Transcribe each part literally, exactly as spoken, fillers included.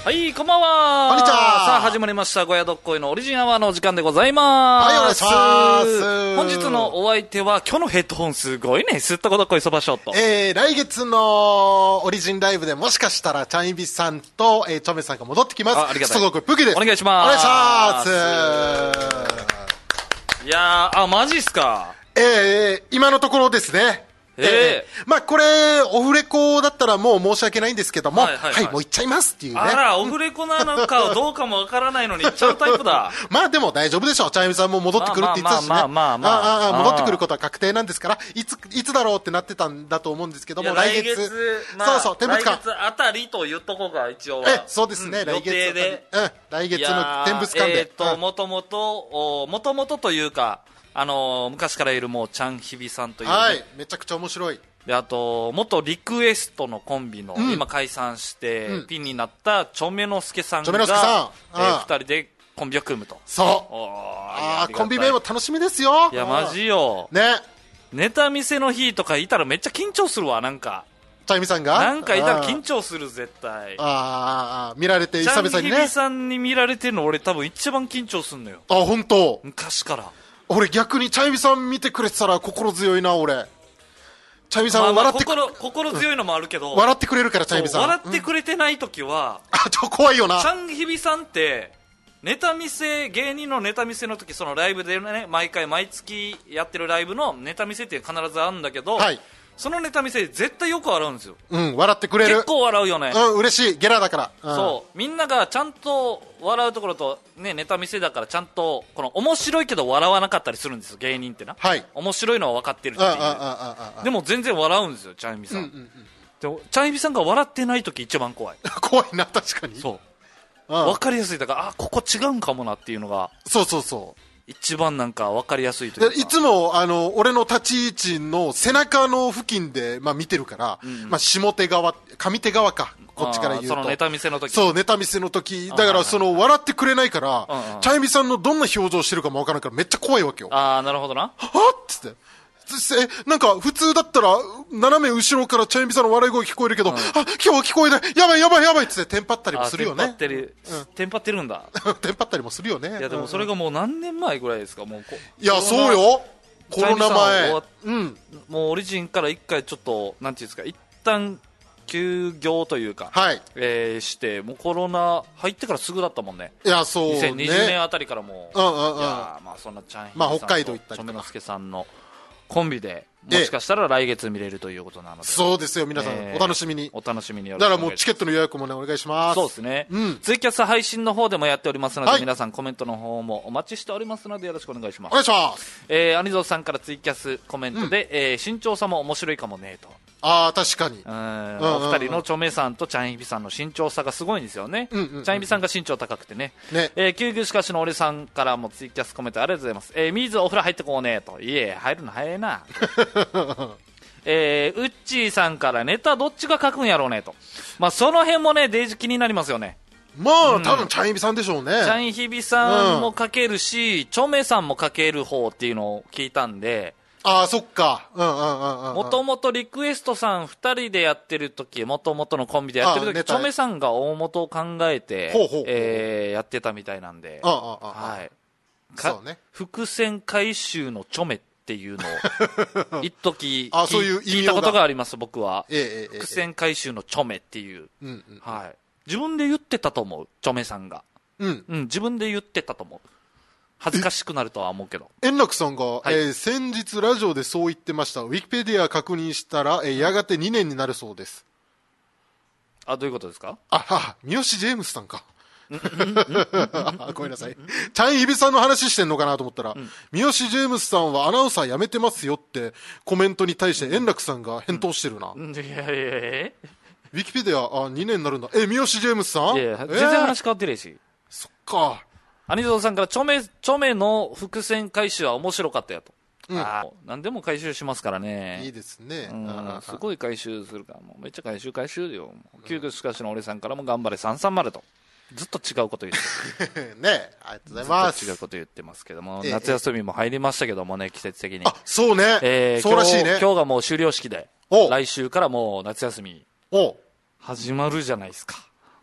はい、こんばんは。 こんにちは。 さあ、始まりました。ゴヤドッコイのオリジンアワーのお時間でございます。 はい、お願いします。 本日のお相手は、今日のヘッドホンすごいね。すったことっこいそばショット。 えー、来月のオリジンライブでもしかしたら、チャンイビさんと、えー、チョメさんが戻ってきます。 あ、ありがたい。 すごくプキです。 お願いします。 お願いします。 いやー、あ、マジっすか。 えー、今のところですね。 えー、えー、まあこれオフレコだったらもう申し訳ないんですけども、はい、はいはい、もう行っちゃいますっていうね。 あら、オフレコなのかどうかもわからないのに行っちゃうタイプだ。 まあでも大丈夫でしょう。チャイムさんも戻ってくるって言ってたしね。 まあまあまあまあ、まあああ、戻ってくることは確定なんですから、いついつだろうってなってたんだと思うんですけども、来月、来月まあ、 そうそう、天物館来月あたりと言っとこうか一応は。 え、そうですね、うん、来月予定で、 うん、来月の天物館で。 えっと、もともと、もともとというか、あのー、昔からいるもうチャンヒビさんという、ね、 はい、めちゃくちゃ面白い。 で、あと元リクエストのコンビの、うん、今解散して、うん、ピンになったチョメノスケさんがチョメノスケさん、 えー、ふたりでコンビを組むと。 そうああ、コンビ名も楽しみですよ。 いやマジよね、 ネタ見せの日とかいたらめっちゃ緊張するわ。なんかチャイミさんがなんかいたら緊張する絶対。 ああ、見られて久々にね、 チャンヒビさんに見られてるの俺多分一番緊張するのよ。 あ、本当。 昔から俺逆にチャイミさん見てくれてたら心強いな。俺チャイミさんは笑って、 まあまあ 心, 心強いのもあるけど、 うん、笑ってくれるからチャイミさん笑ってくれてない時は、 うん、あ、ちょ怖いよな。 チャンヒビさんってネタ見せ、芸人のネタ見せの時、そのライブでね、毎回毎月やってるライブのネタ見せって必ずあるんだけど、はい、そのネタ見せ絶対よく笑うんですよ。 うん、笑ってくれる。 結構笑うよね。 うん、嬉しい。ゲラだから、 うん、そうみんながちゃんと笑うところと、ね、ネタ見せだからちゃんとこの面白いけど笑わなかったりするんですよ、芸人ってな。はい、面白いのは分かってるっていう。でも全然笑うんですよ、チャンヒビさん、うんうんうん、でもチャンヒビさんが笑ってない時一番怖い。 怖いな、確かに。 そう、分かりやすい。だからあ、ここ違うんかもなっていうのが、 そうそうそう、 一番なんか分かりやすいというか。 いつもあの俺の立ち位置の背中の付近で、まあ、見てるから、うん、まあ、下手側、上手側か、こっちから言うと、 そのネタ見せの時。 そう、ネタ見せの時だから、その笑ってくれないから、チャイミさんのどんな表情してるかも分からないからめっちゃ怖いわけよ。 ああ、なるほどな。 はっつって、え、なんか普通だったら斜め後ろからチャイミさんの笑い声聞こえるけど、うん、あ、今日は聞こえない、やばいやばいやばいっつってテンパったりもするよね。 テンパってる、うん、テンパってるんだ。 テンパったりもするよね。 いやでもそれがもう何年前ぐらいですか。もうこいやそうよ、コロナ前、 うん、もうオリジンから一回ちょっとなんていうんですか、一旦休業というか、はい、えー、して、もうコロナ入ってからすぐだったもんね。 いやそうね、 にせんにじゅうねんあたりからもう、うんうんうん、いやまあそんなチャンヒビさんと、まあ、北海道行ったりとかチョメノスケさんのコンビでもしかしたら来月見れるということなので、 そうですよ、皆さん、えー、お楽しみに。 お楽しみに。 だからもうチケットの予約もねお願いします。 そうですね、うん、ツイキャス配信の方でもやっておりますので、はい、皆さんコメントの方もお待ちしておりますのでよろしくお願いします。 お願いします。 えー、アニゾーさんからツイキャスコメントで、うん、えー、身長差も面白いかもねと。 ああ確かに、 うん、お二人のチョメさんとチャンヒビさんの身長差がすごいんですよね、うんうんうん、チャンヒビさんが身長高くてね、ね、えー、救急しかしの俺さんからもツイキャスコメントありがとうございます。えー、水お風呂入ってこうねと。いえ入るの早いなえー、ウッチーさんからネタどっちが書くんやろうねと。まあその辺もねデージ気になりますよね。 まあ、うん、多分チャンヒビさんでしょうね。 チャンヒビさんも書けるし、うん、チョメさんも書ける方っていうのを聞いたんで、 ああそっか、うんうんうんうん、 もともとリクエストさんふたりでやってる時、もともとのコンビでやってる時、チョメさんが大元を考えてほうほうほう、えー、やってたみたいなんで、 ああああ、 はい、 そうね、 伏線回収のチョメっていうのを一時あそういう聞いたことがあります。僕は、 ええええ、 伏線回収のチョメっていう、うんうん、はい、自分で言ってたと思う、チョメさんが、うんうん、自分で言ってたと思う。恥ずかしくなるとは思うけど、 円楽さんが、はい、えー、先日ラジオでそう言ってました。ウィキペディア確認したら、えー、やがてにねんになるそうです。 あ、どういうことですか。 あは三好ジェームスさんかごめんなさい、チャンヒビさんの話してんのかなと思ったら、うん、三好ジェームスさんはアナウンサー辞めてますよってコメントに対して円楽さんが返答してるな、 うん、いやいやいや、 ウィキペディアあにねんになるんだ。え三好ジェームスさん、 いやいや、全然話変わってるし、 そっか。 アニゾーさんからチョメ、チョメの伏線回収は面白かったやと、うん、あ何でも回収しますからね。 いいですね、 うん、すごい回収するから、もうめっちゃ回収回収よ。救急しかしの俺さんからも頑張れさんさんまるとずっと違うこと言ってるね、ありがとうございます。 ずっと違うこと言ってますけども、ええ、夏休みも入りましたけどもね、季節的に。 あ、そうね、 えー、 そうらしいね。 今日がもう終了式で、来週からもう夏休み始まるじゃないですか。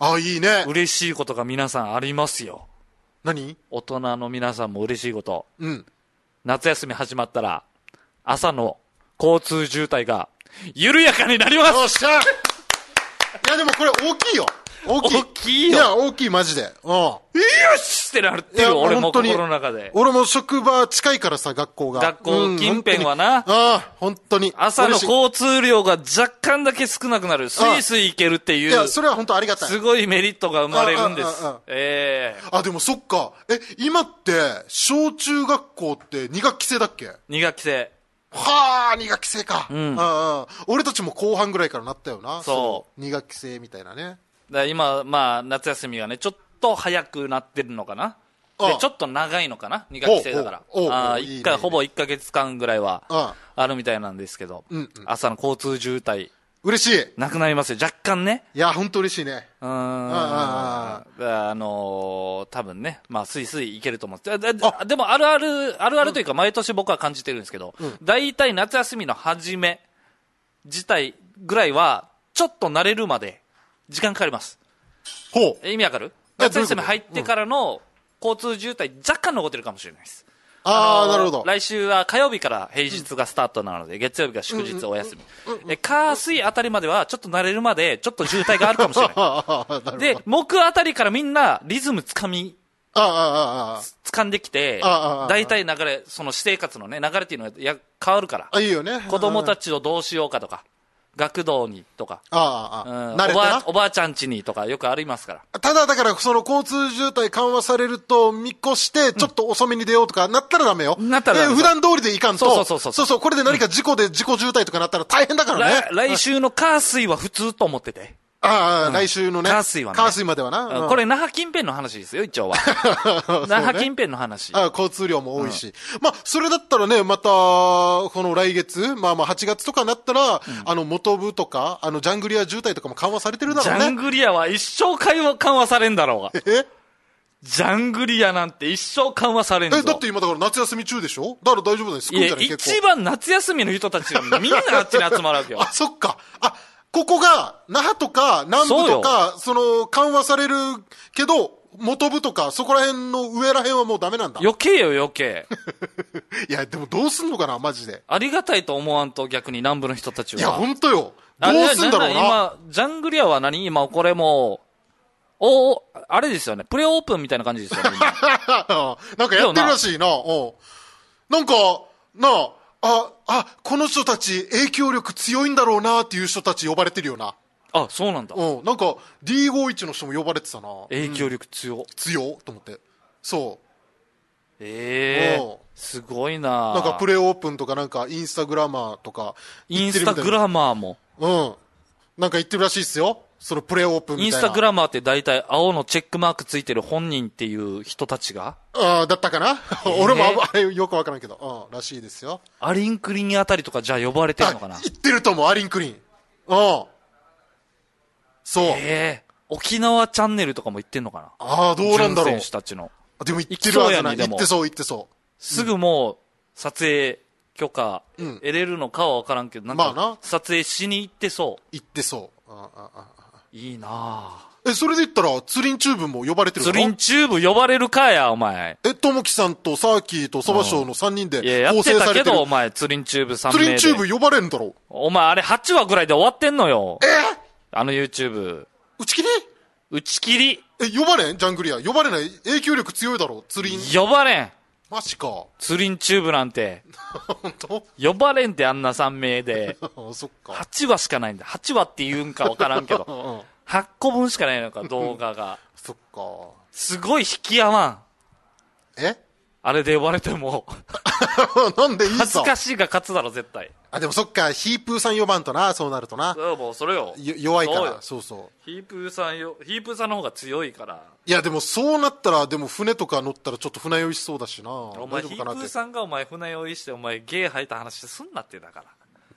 あ、いいね。 嬉しいことが皆さんありますよ。 何？ 大人の皆さんも嬉しいこと。 うん。 夏休み始まったら、朝の交通渋滞が緩やかになります。 よっしゃ。いやでもこれ大きいよ。大きい。 大きいよ。 いや、大きい、マジで。うん。よしってなってる、俺も心の中で。 俺も職場近いからさ、学校が。 学校近辺はな。 ああ、本当に。 朝の交通量が若干だけ少なくなる。スイスイ行けるっていう。いや、それは本当ありがたい。 すごいメリットが生まれるんです。ええ。あ、でもそっか。え、今って、小中学校ってに学期制だっけ？ に 学期制。 はあ、に学期制か。 うん。 ああ、俺たちも後半ぐらいからなったよな。 そう。 に学期制みたいなね。 だ今、まあ、夏休みがね、ちょっと早くなってるのかな。で、ちょっと長いのかな、に学期制だから。ああ、一回、ほぼいっかげつかんぐらいは、あるみたいなんですけど、うんうん、朝の交通渋滞。 嬉しい。 なくなりますよ、若干ね。 いや、ほんと嬉しいね。 うん。ああ、あのー、多分ね、まあ、スイスイいけると思って。で, でも、あるある、あるあるというか、毎年僕は感じてるんですけど、大、うん、体夏休みの初め自体ぐらいは、ちょっと慣れるまで、時間かかります。 ほう。 意味わかる？夏休み入ってからの交通渋滞若干残ってるかもしれないです。 ああ、なるほど。 来週は火曜日から平日がスタートなので、月曜日が祝日お休み。え、火水あたりまではちょっと慣れるまでちょっと渋滞があるかもしれない。で、木あたりからみんなリズムつかみ、 ああ、ああ、 掴んできて、大体流れ、その私生活のね、流れっていうのがや変わるから。 あ、いいよね。 子供たちをどうしようかとか。学童にとか、 ああ、ああ、慣れたな。おばあ、おばあちゃん家にとかよくありますから。 ただだからその交通渋滞緩和されると見越してちょっと遅めに出ようとかなったらダメよ。 なったらダメ。 えー、普段通りでいかんと。 そうそうそうそう。 そうそう、これで何か事故で事故渋滞とかなったら大変だからね。 来週の火水は普通と思ってて。 ああ、うん、来週のね。 火水はね。 火水まではな。 うん、これ、那覇近辺の話ですよ、一応は。那覇近辺の話。 ああ、交通量も多いし。うん、まあ、それだったらね、また、この来月、まあまあはちがつとかになったら、うん、あの、元部とか、あの、ジャングリア渋滞とかも緩和されてるだろうね。 ジャングリアは一生緩和されんだろうが。 えジャングリアなんて一生緩和されんぞ。 え、だって今だから夏休み中でしょ？だから大丈夫だよ。少ないんじゃない？ 結構。一番夏休みの人たちがみんなあっちに集まるわけよ。 あ、そっか。あ、ここが、那覇とか南部とか、その、緩和されるけど、元部とか、そこら辺の上ら辺はもうダメなんだ。 余計よ、余計。 いや、でもどうすんのかな、マジで。 ありがたいと思わんと、逆に南部の人たちは。 いや、ほんとよ。どうすんだろうな。 今、ジャングリアは何今、これもう、お、あれですよね。プレオープンみたいな感じですよね。 なんかやってるらしいな。おなんか、なあ、あ、あ、この人たち影響力強いんだろうなっていう人たち呼ばれてるよな。 あ、そうなんだ。 うん、なんか ディーごじゅういち の人も呼ばれてたな。 影響力強。うん、 強と思って。そう。 ええー、すごいな。 なんかプレオープンとかなんかインスタグラマーとかインスタグラマーも。 うん。なんか言ってるらしいっすよ。そのプレオープンみたいな。 インスタグラマーって大体青のチェックマークついてる本人っていう人たちがああ、だったかな、えー、俺もあれよくわからんけど、うん、らしいですよ。 アリンクリンあたりとかじゃあ呼ばれてるのかな。 言ってると思う、アリンクリン。うん。そう。 ええー、沖縄チャンネルとかも言ってんのかな。 ああ、どうなんだろう。 選手たちの。 でも言ってるわけない。言ってそう、言ってそう。 すぐもう、撮影許可、得れるのかはわからんけど、なんか、撮影しに行ってそう。 行ってそう。ああああいいなぁ。 え、それで言ったら、ツリンチューブも呼ばれてるの？ ツリンチューブ呼ばれるかや、お前。 え、ともきさんとサーキーとそばしょうのさんにんで構成されてる。いや、 やってたけど、お前、ツリンチューブさん名で。 ツリンチューブ呼ばれるんだろ。 お前、あれはちわぐらいで終わってんのよ。 えあの YouTube。 打ち切り打ち切り。 え、呼ばれんジャングリア。呼ばれない。影響力強いだろ、ツリン。 呼ばれん。 マジか。 ツリンチューブなんて。 本当？ 呼ばれんってあんなさん名で。 そっか。 はちわしかないんだ。はちわって言うんかわからんけど。うんはっこぶんしかないのか、動画が。 そっか。 すごい引き合わん。 えあれで呼ばれても。 なんでいいさ。 恥ずかしいが勝つだろ、絶対。 あ、でもそっか、ヒープーさん呼ばんとな、そうなるとな。 そう、もうそれよ。 弱いから。そうそう。 ヒープーさんよ、ヒープーさんの方が強いから。 いや、でもそうなったら、でも船とか乗ったらちょっと船酔いしそうだしな。 お前、ヒープーさんがお前船酔いして、お前ゲー吐いた話すんなってだから。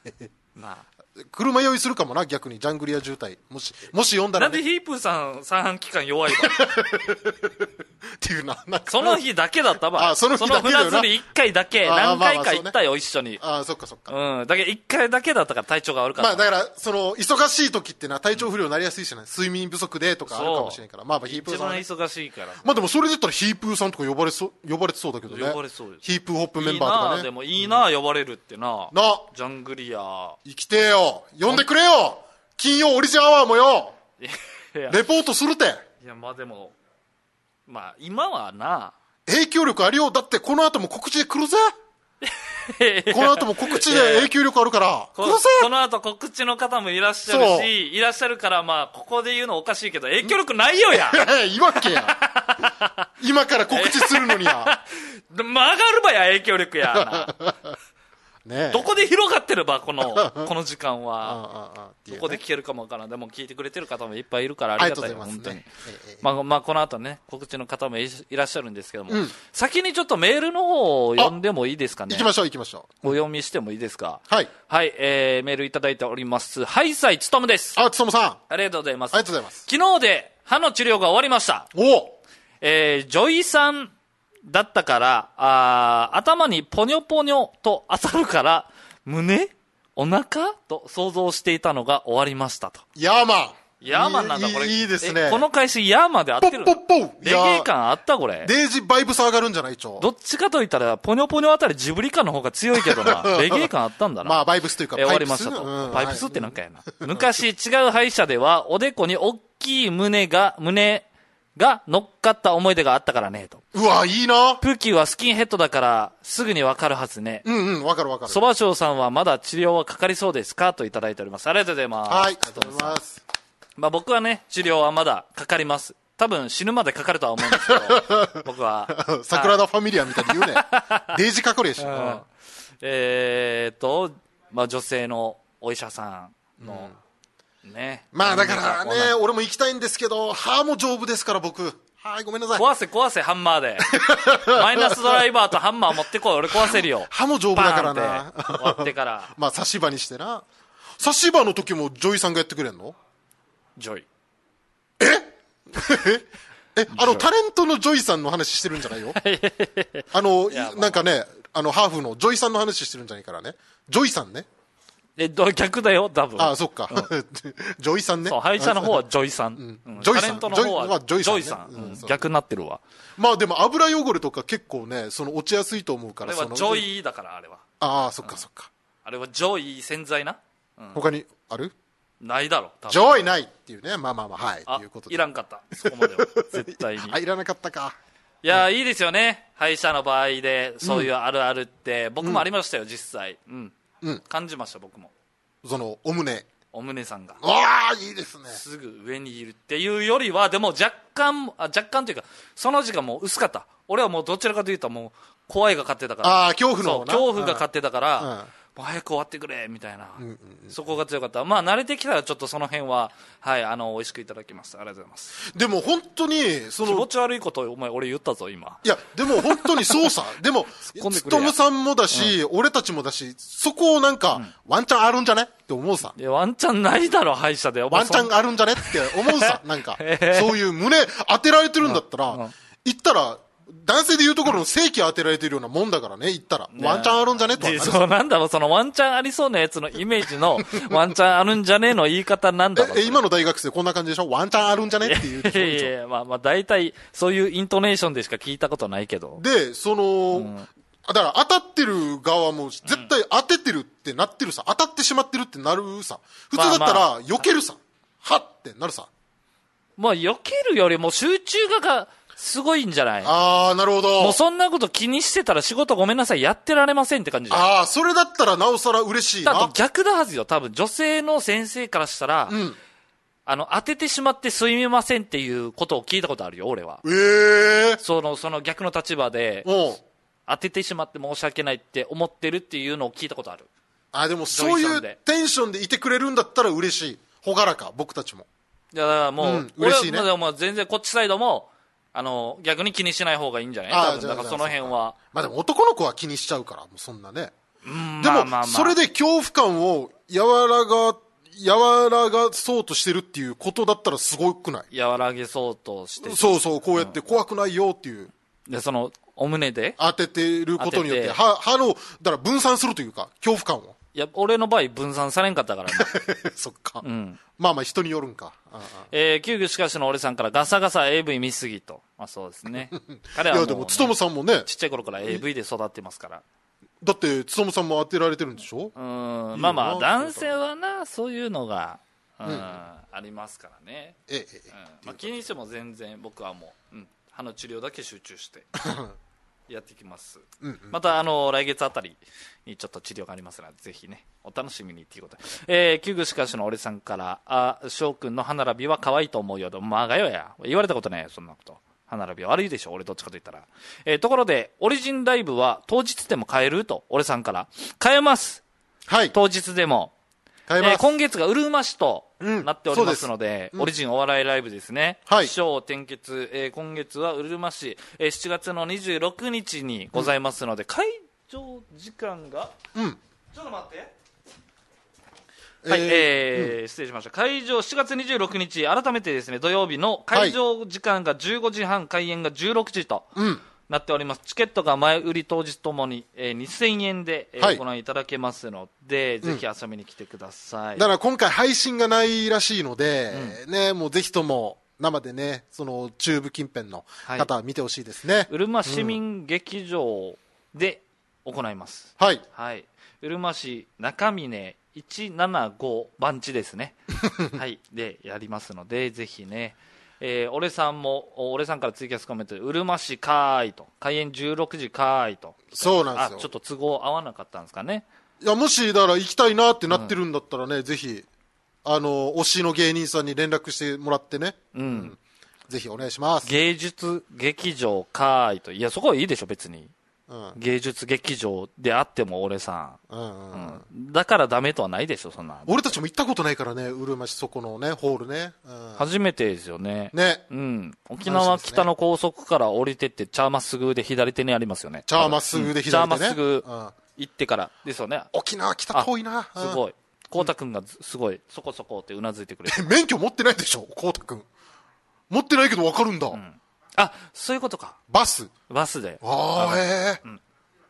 なあ。 車酔いするかもな、逆にジャングリア渋滞もしもし読んだら、 ね、なんでヒープーさん三半規管弱いのっていうな。なんかその日だけだったば。 あ、その日だけだよな。 その船釣り一回だけ、何回か行ったよ、一緒に。 あ、そっかそっか。 うん。だけど一回だけだったから体調が悪かった。 まあだから、その、忙しい時ってな、体調不良になりやすいしね。睡眠不足でとかあるかもしれんから。まあまあ、ヒープーさん。 一番忙しいから。 まあでもそれで言ったらヒープーさんとか呼ばれそう、呼ばれてそうだけどね。 呼ばれそうです。 ヒープーホップメンバーとかね。 いいなでもいいな、呼ばれるってな。 な。 ジャングリア。 生きてよ。呼んでくれよ。金曜オリジンアワーもよ。レポートするて。 いや、まあでも、まあ今はな。 影響力あるよ。だってこの後も告知で来るぜ。この後も告知で影響力あるから。来るぜ。 この後告知の方もいらっしゃるし、いらっしゃるからまあ、ここで言うのおかしいけど、影響力ないよや。 いいわけや。今から告知するのにや。 曲がるばや、影響力やな。 ね、 どこで広がってればこのこの時間はどこで聞けるかもわからん。でも聞いてくれてる方もいっぱいいるからありがたいよ、本当に。まあまあこの後ね告知の方もいらっしゃるんですけども、うん、先にちょっとメールの方を読んでもいいですかね。 行きましょう行きましょう。お読みしてもいいですか。 はいはい、えー、メールいただいております。ハイサイつとむです。 あ、つとむさんありがとうございます。 ありがとうございます。 昨日で歯の治療が終わりました。 おえー、ジョイさんだったからあ頭にポニョポニョと当たるから胸お腹と想像していたのが終わりましたと。 ヤーマンヤーマンなんだこれ。 いいですね。 この返しヤーマンで合ってる。 ポッポッポレゲエ感あったこれ。 デイジバイブス上がるんじゃない一応。 どっちかといったらポニョポニョあたりジブリ感の方が強いけどな。レゲエ感あったんだな。 まあバイブスというかパイプス。 終わりましたと、うん、パイプスってなんかやな、はい、昔違う歯医者ではおでこに大きい胸が胸が乗っかった思い出があったからねと。 うわいいな。 プーキーはスキンヘッドだからすぐにわかるはずね。 うんうんわかるわかる。 そばしょうさんはまだ治療はかかりそうですかといただいております。ありがとうございます。 はいありがとうございます。 まあ僕はね治療はまだかかります。多分死ぬまでかかるとは思うんですけど僕は桜田ファミリアみたいに言うね。デイジかかるやし、うん、 えーっとまあ女性のお医者さんの、うんね、 まあだからね俺も行きたいんですけど歯も丈夫ですから僕。はいごめんなさい。 壊せ壊せハンマーでマイナスドライバーとハンマー持ってこい。俺壊せるよ。 歯も丈夫だからな。 終わってからまあ差し歯にしてな。差し歯の時もジョイさんがやってくれんの。 ジョイええあのタレントのジョイさんの話してるんじゃないよ。あのなんかねあのハーフのジョイさんの話してるんじゃないからね。ジョイさんね。 え、逆だよ、多分。 ああ、そっか。うん、ジョイさんね。 そう、歯医者の方はジョイさん。うん、ジョイさん。タレントの方はジョイさん。うん、逆になってるわ。 まあでも油汚れとか結構ね、その落ちやすいと思うから。 あれはジョイだから、あれは。 ああ、そっかそっか。 あれはジョイ洗剤な。 うん、他にある？ ないだろ、 多分。ジョイないっていうね。まあまあまあ、はい。ということで。 いらんかった。そこまでは。絶対に。 あ、いらなかったか。 いや、いいですよね。歯医者の場合で、そういうあるあるって、僕もありましたよ、実際。うん。うん。感じました、僕も。 そのお胸お胸さんがああいいですね。 すぐ上にいるっていうよりはでも若干あ若干というかその時間もう薄かった。俺はもうどちらかというともう怖いが勝ってたから。 ああ恐怖の恐怖が勝ってたから、うん、もう早く終わってくれみたいな、うんうんうん、そこが強かった。まあ慣れてきたらちょっとその辺ははいあの美味しくいただきました。ありがとうございます。 でも本当にその気持ち悪いことお前俺言ったぞ今。 いやでも本当にそうさでもつとむさんもだし、うん、俺たちもだしそこをなんか、うん、ワンチャンあるんじゃねって思うさ。 いやワンチャンないだろ歯医者で。 ワンチャンあるんじゃねって思うさなんかそういう胸当てられてるんだったら、うんうん、言ったら男性で言うところの正規当てられてるようなもんだからね言ったら、ね、ワンチャンあるんじゃねとはなる。 そうなんだろうそのワンチャンありそうなやつのイメージのワンチャンあるんじゃねの言い方なんだろう。 え今の大学生こんな感じでしょ。ワンチャンあるんじゃねっていうでしょ。 いやいやまあまあ大体そういうイントネーションでしか聞いたことないけど。 でその、うん、だから当たってる側も絶対当ててるってなってるさ、当たってしまってるってなるさ。普通だったら避けるさ、まあまあ、はってなるさ。 まあ避けるよりも集中ががすごいんじゃない？ ああ、なるほど。 もうそんなこと気にしてたら仕事ごめんなさい、やってられませんって感じじゃん。 ああ、それだったらなおさら嬉しいな。 だと逆だはずよ、多分。女性の先生からしたら、うん、あの、当ててしまってすみませんっていうことを聞いたことあるよ、俺は。 ええー。 その、その逆の立場で、当ててしまって申し訳ないって思ってるっていうのを聞いたことある。 あ、でもそういうテンションでいてくれるんだったら嬉しい。ほがらか、僕たちも。 いや、だからもう、うん、 嬉しいね。 俺はもう全然こっちサイドも、あの逆に気にしない方がいいんじゃない？多分だからその辺は。 まあでも男の子は気にしちゃうからもうそんなね。うんでも、まあまあまあ、それで恐怖感を和らが和らがそうとしてるっていうことだったらすごくない？ 和らげそうとしてる。 そうそう、こうやって怖くないよっていう。 うん、で、その、お胸で当ててることによって、歯、歯の、だから分散するというか、恐怖感を。 いや、俺の場合分散されんかったからね。 そっか。 うん。 まあまあ人によるんか。ああえー、旧具しかしの俺さんからガサガサ エーブイ 見すぎと。まあそうですね。彼はもう、ね、いやでも、 つとむさんもね。 ちっちゃい頃から エーブイ で育ってますから。 だって、つとむさんも当てられてるんでしょ？ うん。まあまあ、男性はな、そういうのが、うん、うん、ありますからね。 ええ、 うん、まあ気にしても全然僕はもう、うん、歯の治療だけ集中して。やってきます、うんうん、またあの来月あたりにちょっと治療がありますのでぜひねお楽しみにっていうことで、えー、旧具しかしの俺さんからあ翔くんの歯並びは可愛いと思うよとまあがよや言われたことないよそんなこと歯並びは悪いでしょ俺どっちかと言ったら、えー、ところでオリジンライブは当日でも買えると俺さんから買えます、 はい、 当日でも買えます、 えー、今月がうるま市となっておりますので、うん、オリジンお笑いライブですね。はい。起承転結、えー、今月はうるま市、えー、しちがつのにじゅうろくにちにございますので、うん、会場時間が、うん。ちょっと待って。はい、えー、えーうん、失礼しました。会場しちがつにじゅうろくにち、改めてですね、土曜日の会場時間がじゅうごじはん、開演がじゅうろくじと。うんなっております。チケットが前売り当日ともに、えー、にせんえんで、えーはい、ご覧いただけますので、ぜひ遊びに来てください。 だから今回配信がないらしいので、うん、ね、もうぜひとも生でね、その中部近辺の方は見てほしいですね。はい、 うるま市民劇場で行います。 はい。 はい。うるま市中峰いちななご番地ですね。はい。で、やりますので、ぜひね、えー、俺さんも俺さんからツイキャスコメントでうるま市かーいと開演じゅうろくじかーいとそうなんですよあちょっと都合合わなかったんですかねいやもしだから行きたいなってなってるんだったらね、うん、ぜひあの推しの芸人さんに連絡してもらってね、うんうん、ぜひお願いします。 芸術劇場かーいといやそこはいいでしょ別に、うん、芸術劇場であっても俺さん、うんうんうん、だからダメとはないでしょそんな俺たちも行ったことないからねうるま市そこのねホールね、うん、 初めてですよねね、 うん、沖縄北の高速から降りてってチャーまっすぐで左手にありますよねチャーまっすぐで左手ね、うん、チャーまっすぐ行ってからですよね沖縄北遠いなすごいこうたくんがすごいそこそこってうなずいてくれる免許持ってないでしょこうたくん持ってないけど分かるんだ、うん、 あそういうことかバスバスでああええーうん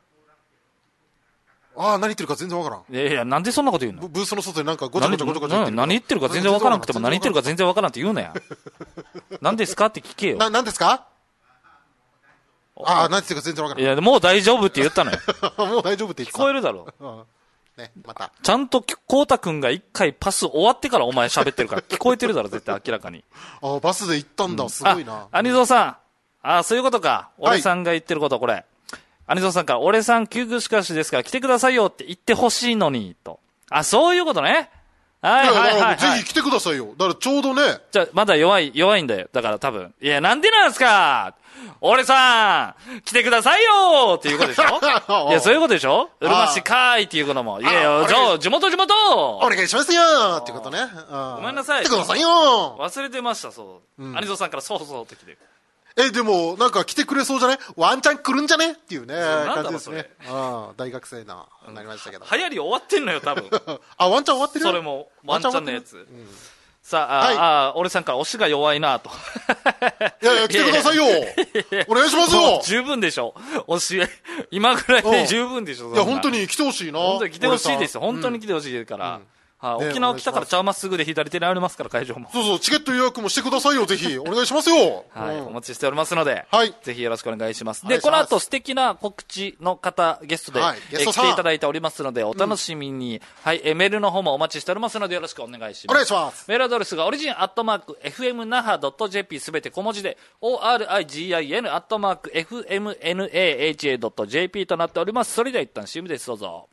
ああ何言ってるか全然わからん。 いやいやなんでそんなこと言うの。 ブースの外でなんかごちゃごちゃごちゃごちゃ言ってる。 何言ってるか全然わからなくても何言ってるか全然わからんって言うなや。何ですかって聞けよ。 な何ですか。ああ何言ってるか全然わからん。 いやもう大丈夫って言ったのよ。 もう大丈夫って言ってた。 聞こえるだろ。 うんね、またちゃんとこうたくんが一回パス終わってからお前喋ってるから聞こえてるだろ絶対明らかに。 ああバスで行ったんだ、うん、すごいな。 アニゾーさんああそういうことか。俺さんが言ってることこれ。アニゾーさんから、俺さん、救急しかしですから来てくださいよって言ってほしいのに、と。あ、そういうことね。はいはいはい、はい。 ぜひ来てくださいよ。だからちょうどね。 じゃあ、まだ弱い、弱いんだよ。だから多分。いや、なんでなんすか俺さん、来てくださいよっていうことでしょいや、そういうことでしょうるま市かーいっていうことも。いやいや、じゃあ、地元地元お願いしますよっていうことね。 ごめんなさい。 来てくださいよ忘れてました、そう。うん、アニゾーさんからそうそうって来て。 え、でも、なんか来てくれそうじゃねワンチャン来るんじゃねっていうね、感じですね。ああ、大学生な、なりましたけど。 流行り終わってんのよ、多分。 あ、ワンチャン終わってるそれも、ワンチャンのやつ。うん、さあ、はい、あ、俺さんから推しが弱いなと。 いやいや、来てくださいよお願いしますよ十分でしょ推し、今ぐらいで十分でしょいや、本当に来てほしいな。 本当に来てほしいですよ。本当に来てほしいから。うんはあね、沖縄来たからちゃうまっすぐで左手にありますから会場もそうそうチケット予約もしてくださいよぜひお願いしますよはい、うん、お待ちしておりますので、 はい、 ぜひよろしくお願いしますでこの後素敵な告知の方ゲストで、はい、ゲストえ来ていただいておりますのでお楽しみに、うん、はいえメールの方もお待ちしておりますのでよろしくお願いしますお願いしますメールアドレスがオリジンアットマーク エフエムナハドットジェーピー すべて小文字で オーアールアイジーアイエヌ アットマーク エフエムナハ ドットジェーピー となっておりますそれでは一旦 シーエム ですどうぞ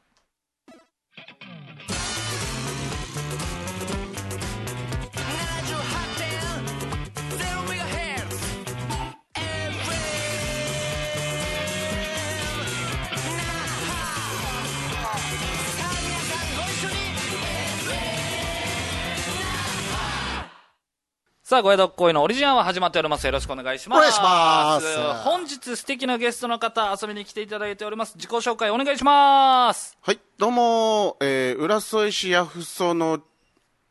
さあ、ごやどっこいのオリジンアワー始まっております。よろしくお願いします。 お願いします。 本日素敵なゲストの方、遊びに来ていただいております。自己紹介お願いします。 はい、どうも、えー、浦添市八房の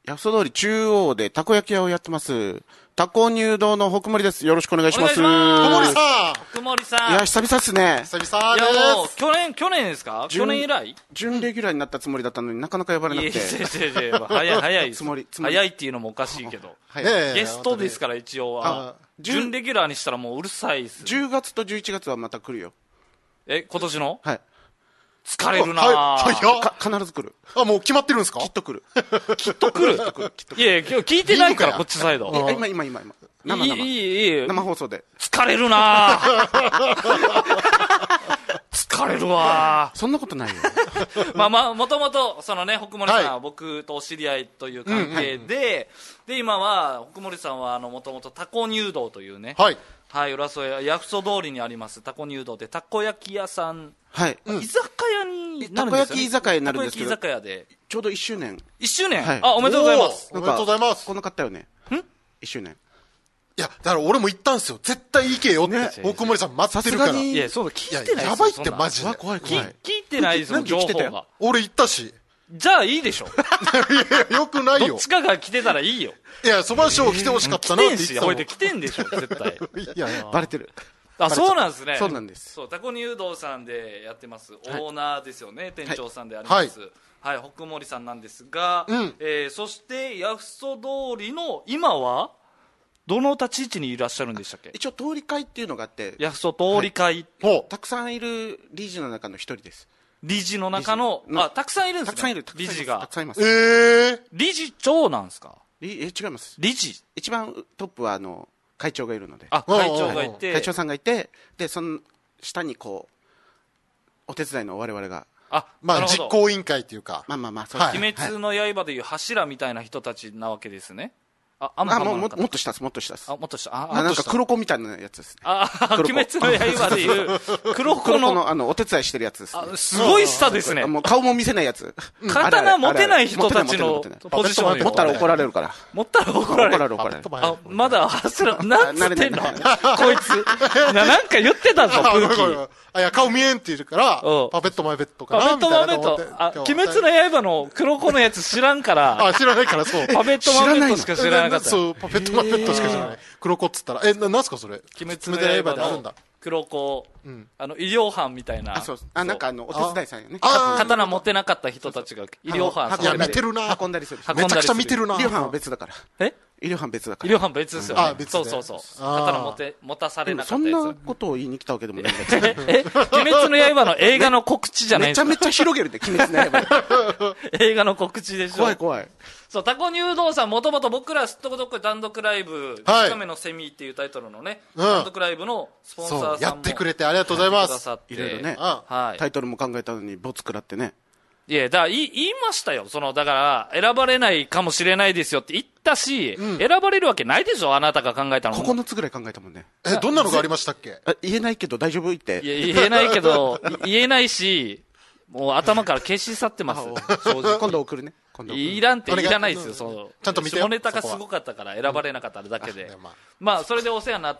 八十通り中央でたこ焼き屋をやってます。タコ入道の北森です。よろしくお願いします。 北森さん。 北森さん。 いや、久々っすね。 久々です。 いや、もう、去年、去年ですか去年以来準レギュラーになったつもりだったのになかなか呼ばれなくて。 いやいやいやいや、早い、早い。 つもり、 つもり。早いっていうのもおかしいけど。ゲストですから一応は。準レギュラーにしたらもううるさいっす。 じゅうがつとじゅういちがつはまた来るよ。 え、今年のはい。 疲れるなぁ。 必ず来る。 あ、もう決まってるんですか？ きっと来る。 きっと来る。いやいや、今日聞いてないから、こっちサイド。 今、今、今、今。生、生。 いい、いい。 生放送で。 疲れるなぁ。疲れるわそんなことないよ。 まあまあ、もともと、そのね、北森さんは僕とお知り合いという関係で、で、今は、北森さんは、あの、もともとタコ入道というね、 はい。 はい、浦添、八十通りにあります、タコ入道で、たこ焼き屋さん、 はい。 居酒屋になるんですよね。 たこ焼き居酒屋になるんですけど。 たこ焼き居酒屋で。 ちょうどいっしゅうねん。 いっしゅうねんあ、おめでとうございます。 おめでとうございます。 こんな買ったよね。 ん ?いっ周年。 いや、だから俺も言ったんですよ。絶対行けよって。北森さん待ってるから。 いや、そうだ、聞いてない。 やばいってマジで。 怖い怖い。 聞いてないですもん、情報が。 俺行ったし。 じゃあいいでしょ。 いやいや、よくないよ。 どっちかが来てたらいいよ。 いや、そばショー来てほしかったなって言ってたもん。 これで来てんでしょ、絶対。 いやいや。 バレてる。 あ、そうなんですね。 そうなんです。 そう、タコ入道さんでやってます、オーナーですよね、店長さんであります。はい、北森さんなんですが、えそして、八十通りの今は、どの立ち位置にいらっしゃるんでしたっけ？ 一応通り会っていうのがあって、 八十通り会、 たくさんいる理事の中の一人です。 理事の中の、あ、たくさんいるんですね。 たくさんいる、 理事が。 たくさんいます。 え理事長なんですか？ え、違います。 理事。 一番トップは、あの、会長がいるので。 あ、会長がいて。 会長さんがいて、で、その下にこう、お手伝いの我々が。 あ、 まあ、実行委員会っていうか。 まあまあまあ、 そうです。鬼滅の刃でいう柱みたいな人たちなわけですね。あ、あんまも、もっと下です、もっと下です。 あ、もっと下。あ、 なんか黒子みたいなやつですね。 あ、鬼滅の刃でいう黒子の、 あの、お手伝いしてるやつです。 すごい下ですね。 もう顔も見せないやつ。 刀持てない人たちのポジション。 持ったら怒られるから。 持ったら怒られる。 怒られる。 あ、まだ、なんつってんのこいつ。なんか言ってたぞ、空気。 あ、いや、顔見えんって言うから、パペットマペットかな。 パペットマペット。あ、鬼滅の刃の黒子のやつ知らんから。 あ、知らないから、そう。 パペットマペットしか知らなかった。 そう、パペットマペットしか知らない。黒子っつったら、え、な、なんすかそれ？ 鬼滅の刃の黒子、あの、医療班みたいな。 あ、そう。あ、なんかあの、お手伝いさんよね。 刀持てなかった人たちが医療班。 いや、見てるな。 運んだりする。 めちゃくちゃ見てるな。 医療班は別だから。 え医療班別だから。 医療班別ですよ。 あ、別そうそうそう。刀持て、持たされなかったやつ。 そんなことを言いに来たわけでもないんだけど。 え、鬼滅の刃の映画の告知じゃないですか。めちゃめちゃ広げるで、鬼滅の刃。 映画の告知でしょ。 怖い怖い。 そう、タコ入道さん、もともと僕らすっとこどっこい単独ライブ、みっかめのセミっていうタイトルのね、単独ライブのスポンサーさんもやってくれてありがとうございます。 いろいろね。タイトルも考えたのに、ボツ食らってね。 いや、だから言い、言いましたよ。その、だから、選ばれないかもしれないですよって言ったし、うん、選ばれるわけないでしょ、あなたが考えたの。 ここのつぐらい考えたもんね。 え、どんなのがありましたっけ？ 言えないけど大丈夫って。 いや、言えないけど、言えないし、もう頭から消し去ってます。 正直。今度送るね。今度いらんっていらないですよ、そう。 ちゃんと見てよ。 下ネタがすごかったから選ばれなかっただけで。うん、まあ、それでお世話になった、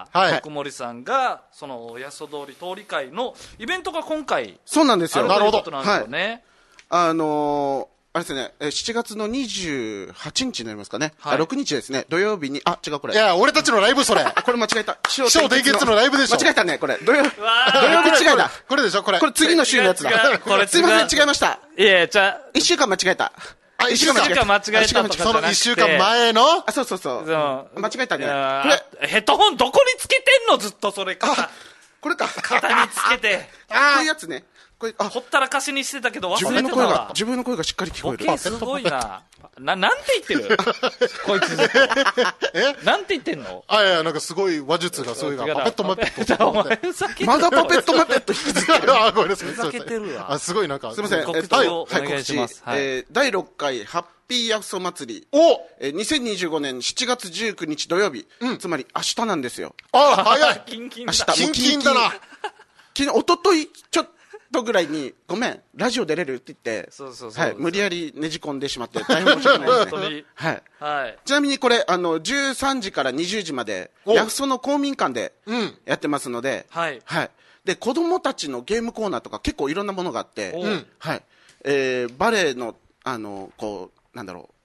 福森さんが、その、八十通り通り会のイベントが今回、 そうなんですよ。 なるほど。なんですよね。 あのー、あれですね、しちがつのにじゅうはちにちになりますかね。はい、ろくにちですね、土曜日に、あ、違うこれ。 いや、俺たちのライブそれ。 これ間違えた。 気象転結のライブでしょ。 間違えたね、これ。土曜、土曜日違いだ。 これでしょ、これ。 これ次の週のやつだ。これすいません、違いました。 いや、じゃ一週間間違えた。 あ、一週間間違えたとかじゃなくて。 その一週間前のあ、そうそうそう。間違えたね。 これ、ヘッドホンどこにつけてんのずっとそれ。 あ、これか。 肩につけて。 ああ。こういうやつね。 これ、ほったらかしにしてたけど忘れてたわ。 自分の声が、自分の声がしっかり聞こえる。 すごいな。な、なんて言ってるこいつ。えなんて言ってんのあ、いや、なんかすごい話術がそういうが、パペットマペット。 お前ふざけてる。 まだパペットマペット引きずってる。 あ、ごめんなさい。 ふざけてるわ。 あ、すごいなんか。 すいません。 告知をお願いします。 だいろっかいハッピーヤフソ祭り。 おにせんにじゅうごねんしちがつじゅうくにち土曜日。つまり明日なんですよ。 あ、早い。 キンキンだ。 明日、キンキンだな。 昨日、おととい、ちょっとぐらいに、ごめん、ラジオ出れるって言って、 そうそうそう。 はい、無理やりねじ込んでしまって、大変申し訳ないですね。はい。 はい。 ちなみにこれ、あの、じゅうさんじからにじゅうじまで、ヤフソの公民館でやってますので、 はい。 はい。で、子供たちのゲームコーナーとか結構いろんなものがあって、はい。えー、バレエの、あの、こう、なんだろう、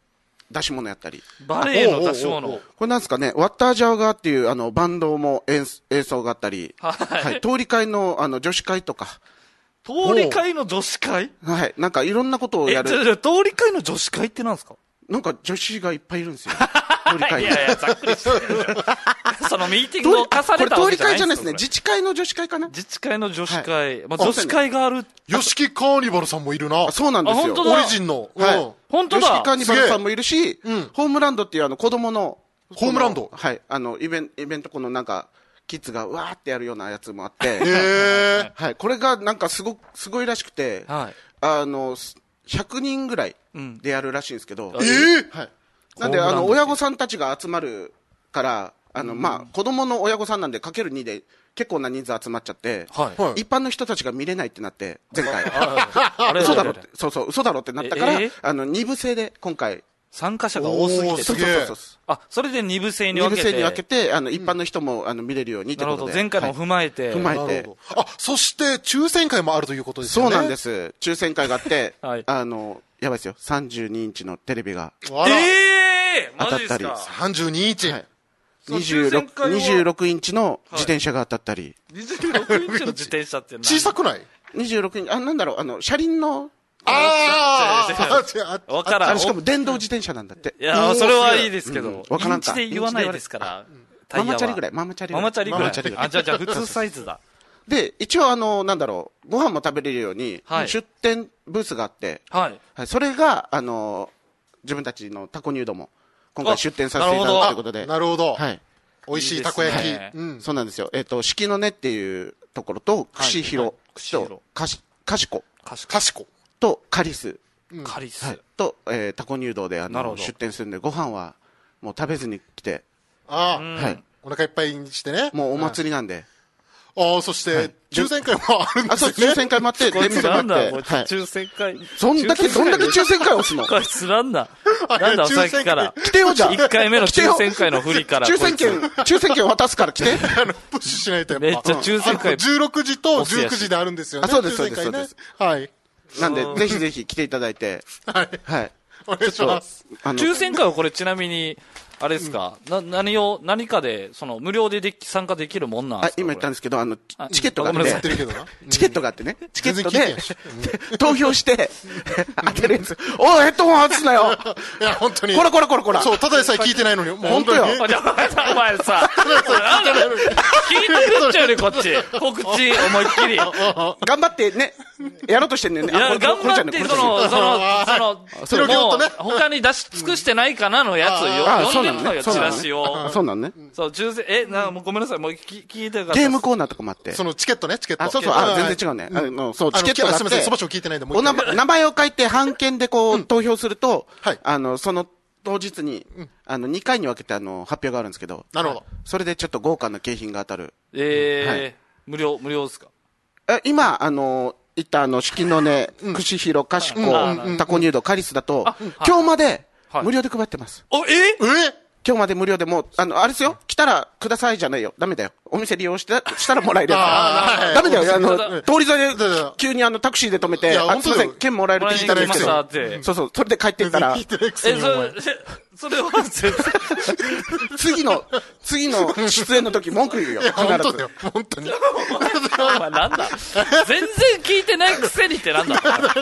出し物やったり。 バレエの出し物。 これなんですかね、ワッタージャーガーっていうあのバンドも演演奏があったり、 はい。 はい、通り会のあの女子会とか。 通り会の女子会はい。なんかいろんなことをやる。 え、じゃじゃ通り会の女子会ってなんですか？ なんか女子がいっぱいいるんですよ。通り会いやいや、ざっくりしてる。そのミーティングを重ねたわけじゃないんですよ。 これ通り会じゃないですね。自治会の女子会かな。 自治会の女子会。はい、まあ、女子会がある。 ヨシキカーニバルさんもいるな。 そうなんですよ。 本当だ。 オリジンの。 はい。 本当だ。 ヨシキカーニバルさんもいるし、 うん、 ホームランドっていうあの子供の。 ホームランドはい。あの、イベント、イベントこのなんか、キッズがわーってやるようなやつもあって。 へー。 はい。これがなんかすご、すごいらしくて、はい。あの、ひゃくにんぐらいでやるらしいんですけど。 うん、えー、 はい。なんで、あの、親御さんたちが集まるから、あの、まあ、子供の親御さんなんでかけるにで結構な人数集まっちゃって、はい、一般の人たちが見れないってなって、前回。嘘だろって、そうそう、嘘だろってなったから、あの、二部制で今回。 参加者が多すぎて。 そうそうそう。 あ、それで二部制に分けて。 二部制に分けて、あの、一般の人も、あの、見れるようにってことで。なるほど、 前回も踏まえて。 踏まえて。 あ、そして、抽選会もあるということですよね。 そうなんです。抽選会があって、あの、やばいですよ。さんじゅうにインチのテレビが。 ええ当たったり。 さんじゅうにインチ。 にじゅうろく、にじゅうろくインチの自転車が当たったり。 にじゅうろくインチの自転車って小さくない ? にじゅうろくインチ、あ、なんだろう、あの、車輪の、 ああ、わからん。 しかも電動自転車なんだって。 いや、それはいいですけど。 わからんか。 インチで言わないですから。 ママチャリぐらい、ママチャリぐらい。 ママチャリぐらい。あ、じゃあ、じゃあ、普通サイズだ。 で、一応あの、なんだろう、ご飯も食べれるように、出店ブースがあって、はい。はい。それが、あの、自分たちのタコニュードも、今回出店させていただくということで。 なるほど。 はい。 美味しいたこ焼き。 うん。そうなんですよ。えっと、四季の根っていうところと、串広と、かし、かしこ。 かしこ。 と、カリス。 カリス。 と、えー、タコニュードで、あの、出店するんで、ご飯は、もう食べずに来て。 ああ。はい。お腹いっぱいにしてね。 もうお祭りなんで。 ああ、そして、抽選会もあるんですね。 あ、そう、抽選会もあって、 出店もあって。抽選会。 そんだけ、どんだけ抽選会をすのこいつなんだ。なんだ、さっきから。 来てよ、じゃあ。 いっかいめの抽選会の振りから。 抽選券、抽選券渡すから来て。 あの、プッシュしないとやっぱ。 めっちゃ抽選会。 じゅうろくじとじゅうくじであるんですよね。 あ、そうです、そうです、そうです。 はい。 なんで、ぜひぜひ来ていただいて。 はい。 はい。 お願いします。 抽選会はこれちなみに、あれですか、な、何を、何かで、その、無料ででき、参加できるもんなんですか？ あ、今言ったんですけど、あの、チケットがあって、 チケットがあってね、チケットで、投票して、当てるやつ。おい、ヘッドホン外すなよ。 いや、本当に。 こらこらこらこら。 そう、ただでさえ聞いてないのに、もう本当よ。 お前さ、聞いてくっちゃうね、こっち。告知、思いっきり。 頑張ってね、やろうとしてんねんね。 いや、頑張って、その、その、その、その、もう、他に出し尽くしてないかなのやつよ。読んでんのよ、チラシを。 そうなんね。 そう、抽選、え、な、もうごめんなさい、もう聞聞いてるから。 ゲームコーナーとかもあって。 そのチケットね、チケット。 あ、そうそう、あ、全然違うね。あの、そう、チケットがあって。すみません、 そばしょ聞いてないんで、もう。名前を書いて、半券でこう、投票すると、あの、その、当日に、あの、にかいに分けて、あの、発表があるんですけど。 なるほど。 それでちょっと豪華な景品が当たる。 ええ、無料、無料ですか？ え、今、あの、言ったあの、四季の根、串広、かしこ、タコニュード、カリスだと、今日まで、無料で配ってます。 お、ええ今日まで無料でもう、あの、あれですよ。来たらくださいじゃないよ。ダメだよ。お店利用して、したらもらえるやつ。ダメだよ。あの、通り沿いで、急にあの、タクシーで止めて、あ、すいません、券もらえるって聞いたらそうそう、それで帰っていったら。え、 それは、 次の、次の出演の時文句言うよ。必ず。 本当に。 お前なんだ全然聞いてないくせにってなんだ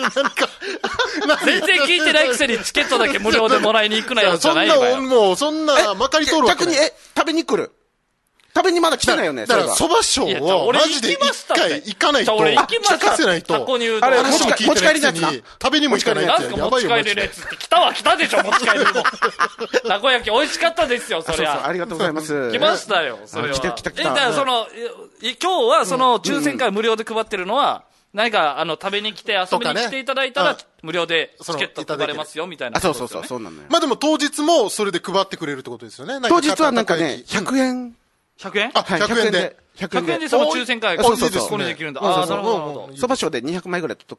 全然聞いてないくせにチケットだけ無料でもらいに行くなよじゃないよ。 そんな、もう、そんな、まかり通るわけ。 逆に、え、食べに来る食べにまだ来てないよね。 だから、蕎麦ショーを、マジで一回行かないと、 俺行きました。 聞かせないと、 あれ、持ち帰りのやつな。 食べにも行かないってやばいよ。持ち帰りのやつって来たは来たでしょ、持ち帰りも。たこ焼き美味しかったですよ、そりゃ。 ありがとうございます。 来ましたよ、それは。 来た来た来た。 え、だからその、今日はその抽選会無料で配ってるのは、何か、あの、食べに来て遊びに来ていただいたら、無料でチケット配れますよ、みたいな。 あ、そうそうそう、そうなのよ。 まあでも当日もそれで配ってくれるってことですよね。 当日はなんかね、ひゃくえん。 ひゃくえんあ、ひゃくえんで。 ひゃくえんでその抽選会、 そうそうそう。 これできるんだ。ああ、なるほど。 そばショーでにひゃくまいぐらい取っとく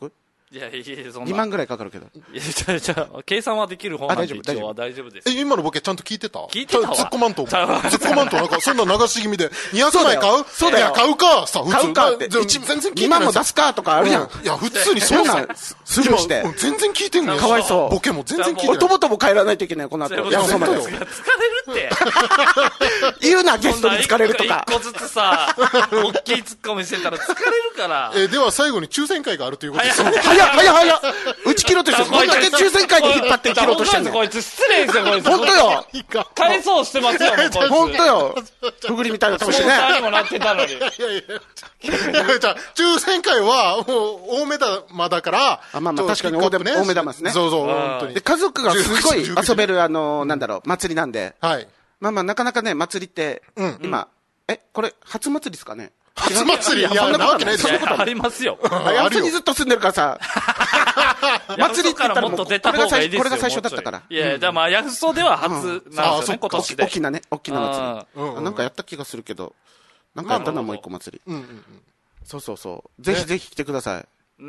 いやいや、そんな。 にまんぐらいかかるけど。 いや、じゃあ、じゃあ、計算はできる方なんで一応は大丈夫です。 え、今のボケちゃんと聞いてた？ 聞いてたわ。 突っ込まんと。突っ込まんと、なんか、そんな流し気味で、にひゃくまい買う？ そうだよ。 買うかさ、 買うかって。全然聞いてない。にまんも出すかとかあるやん。 いや、普通にそうなん。 スルーして。 全然聞いてんのよ。 かわいそう。 ボケも全然聞いてない。 とぼとぼ帰らないといけない、この後。 いや、そうだよ。疲れるって。 言うな、ゲストに疲れるとか。 一個ずつさ、大きいツッコミしてたら疲れるから。 え、では最後に抽選会があるということです。 早っ早っ早っ打ち切ろうとしてる。こんだけ抽選会に引っ張って切ろうとしてるの。 こいつ失礼ですよ、こいつ。 本当よ。 返そうしてますよ、もうこいつ。 本当よ。ふぐりみたいな顔してね。 スポンサーにもなってたのに。いやいやじゃあ、抽選会は、もう、大目玉だから、 あ、まあまあ、確かに大目玉ですね。 そうそう、本当に。 で、家族がすごい遊べる、あの、なんだろう、祭りなんで。 はい。 まあまあ、なかなかね、祭りって、今、え、これ、初祭りですかね？ 初祭りいや、そんなことない。 そんなことありますよ。 ヤフソにずっと住んでるからさ。祭りって言ったらもっと出た方がいいですよ。これが最初だったから。 いや、じゃあまあ、ヤフソでは初なんですよね、今年で。 大きなね、大きな祭り。なんかやった気がするけど、なんかやったな、もう一個祭り。そうそうそう。ぜひぜひ来てください。 うん。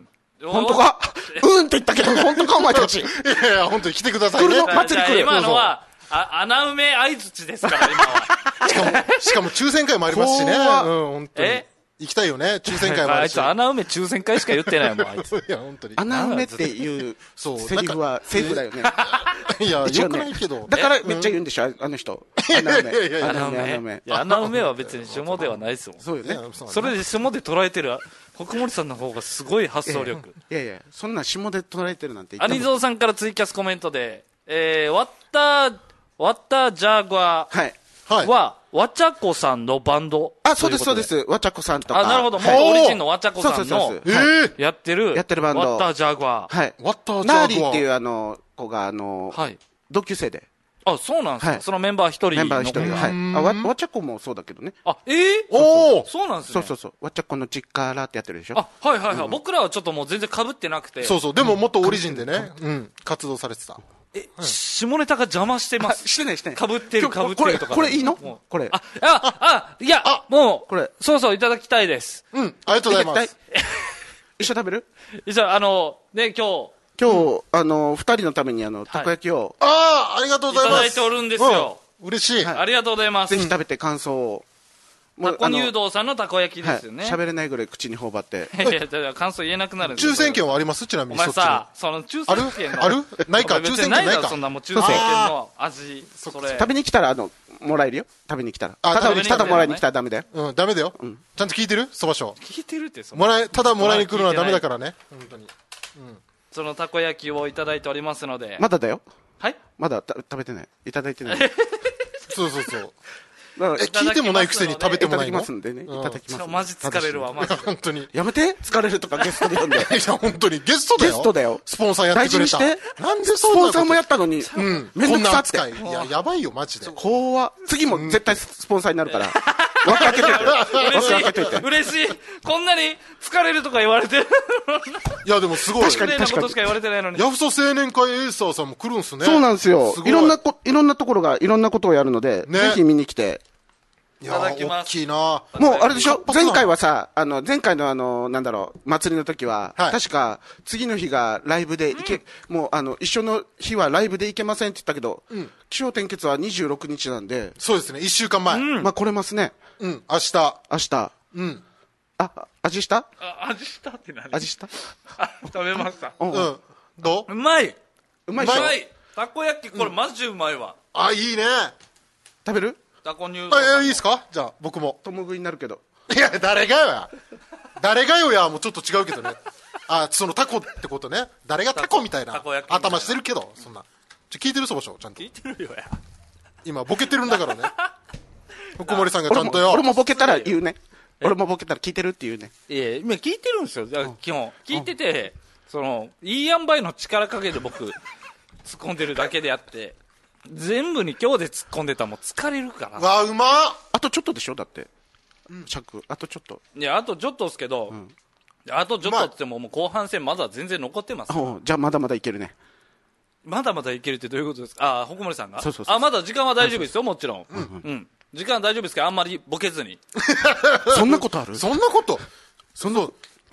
本当かうんって言ったけど、本当かお前たち。いやいや、本当に来てくださいね。 来るの祭り来る。 今のは、あ、穴埋め相槌ですから、今は。 しかも、しかも抽選会もありますしね。うん、本当に。え行きたいよね、抽選会もあるし。 あいつ穴埋め抽選会しか言ってないもん、あいつ。 いや、本当に。 穴埋めっていうセリフはセーフだよね。 いや、よくないけど。 だからめっちゃ言うんでしょ、あの人。穴埋め。 穴埋め。いや、穴埋めは別に下ではないですもん。 そうよね。 それで下で捉えてる、国森さんの方がすごい発想力。 いやいや、そんな下で捉えてるなんて。 アニゾーさんからツイキャスコメントで、えー、ワッター、ワッタージャグワーは、わちゃこさんのバンド。 あ、そうです、そうです。わちゃこさんとか。 あ、なるほど。もうオリジンのわちゃこさんの、やってる、 やってるバンド。 ワッタージャグワー。 はい。 ワッタージャグワー。 ナーリーっていうあの、子があの、同級生で。 あ、そうなんですか。そのメンバー一人。 メンバー一人が。はい。あ、わ、わちゃこもそうだけどね。 あ、えー、 おおそうなんですね。 そうそうそう。わちゃこの実家らってやってるでしょ。 あ、はいはいはい。僕らはちょっともう全然被ってなくて。 そうそう。でももっとオリジンでね、うん、活動されてた。 え、下ネタが邪魔してます。 してないしてない。 かぶってるかぶってるとか。 これいいのこれ。 あ、あ、あ、いや、もう、これ。そうそう、いただきたいです。 うん、ありがとうございます。 一緒食べる一緒、あの、ね、今日。 今日、あの、二人のためにあの、たこ焼きを。 ああ、ありがとうございます。 いただいておるんですよ。 嬉しい。 ありがとうございます。 ぜひ食べて感想を。 タコ入道さんのたこ焼きですよね。 喋れないぐらい口に頬張って。 いやいや、感想言えなくなるんです抽選券はありますちなみに。 お前さ、その抽選券の。 あるないか、抽選券ないか。 そんなもう抽選券の味、それ。 食べに来たら、あの、もらえるよ。食べに来たら。ただ、ただもらいに来たらダメだよ。 うん、ダメだよ。ちゃんと聞いてるそばしょ。 聞いてるってもらえ、ただもらいに来るのはダメだからね。本当に。 そのたこ焼きをいただいておりますので。 まだだよ。 はいまだ食べてない。いただいてない。 そうそうそう。え、聞いてもないくせに食べてもないの？ いただきますんでね。いただきます。 マジ疲れるわ、マジ。 本当に。 やめて疲れるとかゲストで呼んで。いや、本当に。ゲストだよ。 ゲストだよ。 スポンサーやってくれた。 大事にして。なんでスポンサーもやったのに。 うん。めんどくさって。いや、やばいよ、マジで。 怖っ。次も絶対スポンサーになるから。分け開けといて。分け開けといて。 嬉しい。こんなに疲れるとか言われてる。 いや、でもすごい。 確かに確かに。 ことしか言われてないのに。 ヤフソ青年会エーサーさんも来るんすね。 そうなんですよ。いろんなこ、いろんなところがいろんなことをやるので、ぜひ見に来て。 いただきます。 大きいなもうあれでしょ前回はさ、あの、前回のあの、なんだろう、祭りの時は、はい、確か、次の日がライブで行け、うん、もうあの、一緒の日はライブで行けませんって言ったけど、うん、気象転結はにじゅうろくにちなんで。 そうですね、いっしゅうかんまえ。うん、 まあ来れますね。 うん、明日。 明日。 うん。 あ、味したあ、味したって何味したあ、食べました。 うん。どううまいうまいでしょうまいたこ焼き、これマジうまいわ。 あ、いいね。 食べるタコニュー。あ、いいですかじゃあ、僕も。 共食いになるけど。 いや、誰がよや。誰がよや、もうちょっと違うけどね。あ、そのタコってことね。誰がタコみたいな頭してるけど、そんな。ちょ、聞いてるそばしょちゃんと。 聞いてるよや。 今、ボケてるんだからね。福森さんがちゃんとよ。 俺もボケたら言うね。俺もボケたら聞いてるって言うね。 いや、今聞いてるんですよ。基本。聞いてて、その、いい塩梅の力加減で僕、突っ込んでるだけであって、全部に今日で突っ込んでたらもう疲れるから。 わあ、うまっあとちょっとでしょだって。うん。尺。あとちょっと。 いや、あとちょっとですけど、うん、あとちょっとって言ってももう後半戦まだ全然残ってます。 じゃあまだまだいけるね。 まだまだいけるってどういうことですかあ、ほこもりさんがそうそうそう。 あ、まだ時間は大丈夫ですよ、もちろん。うん。うん。時間は大丈夫ですけど、あんまりボケずに。 そんなことあるそんなことそんな、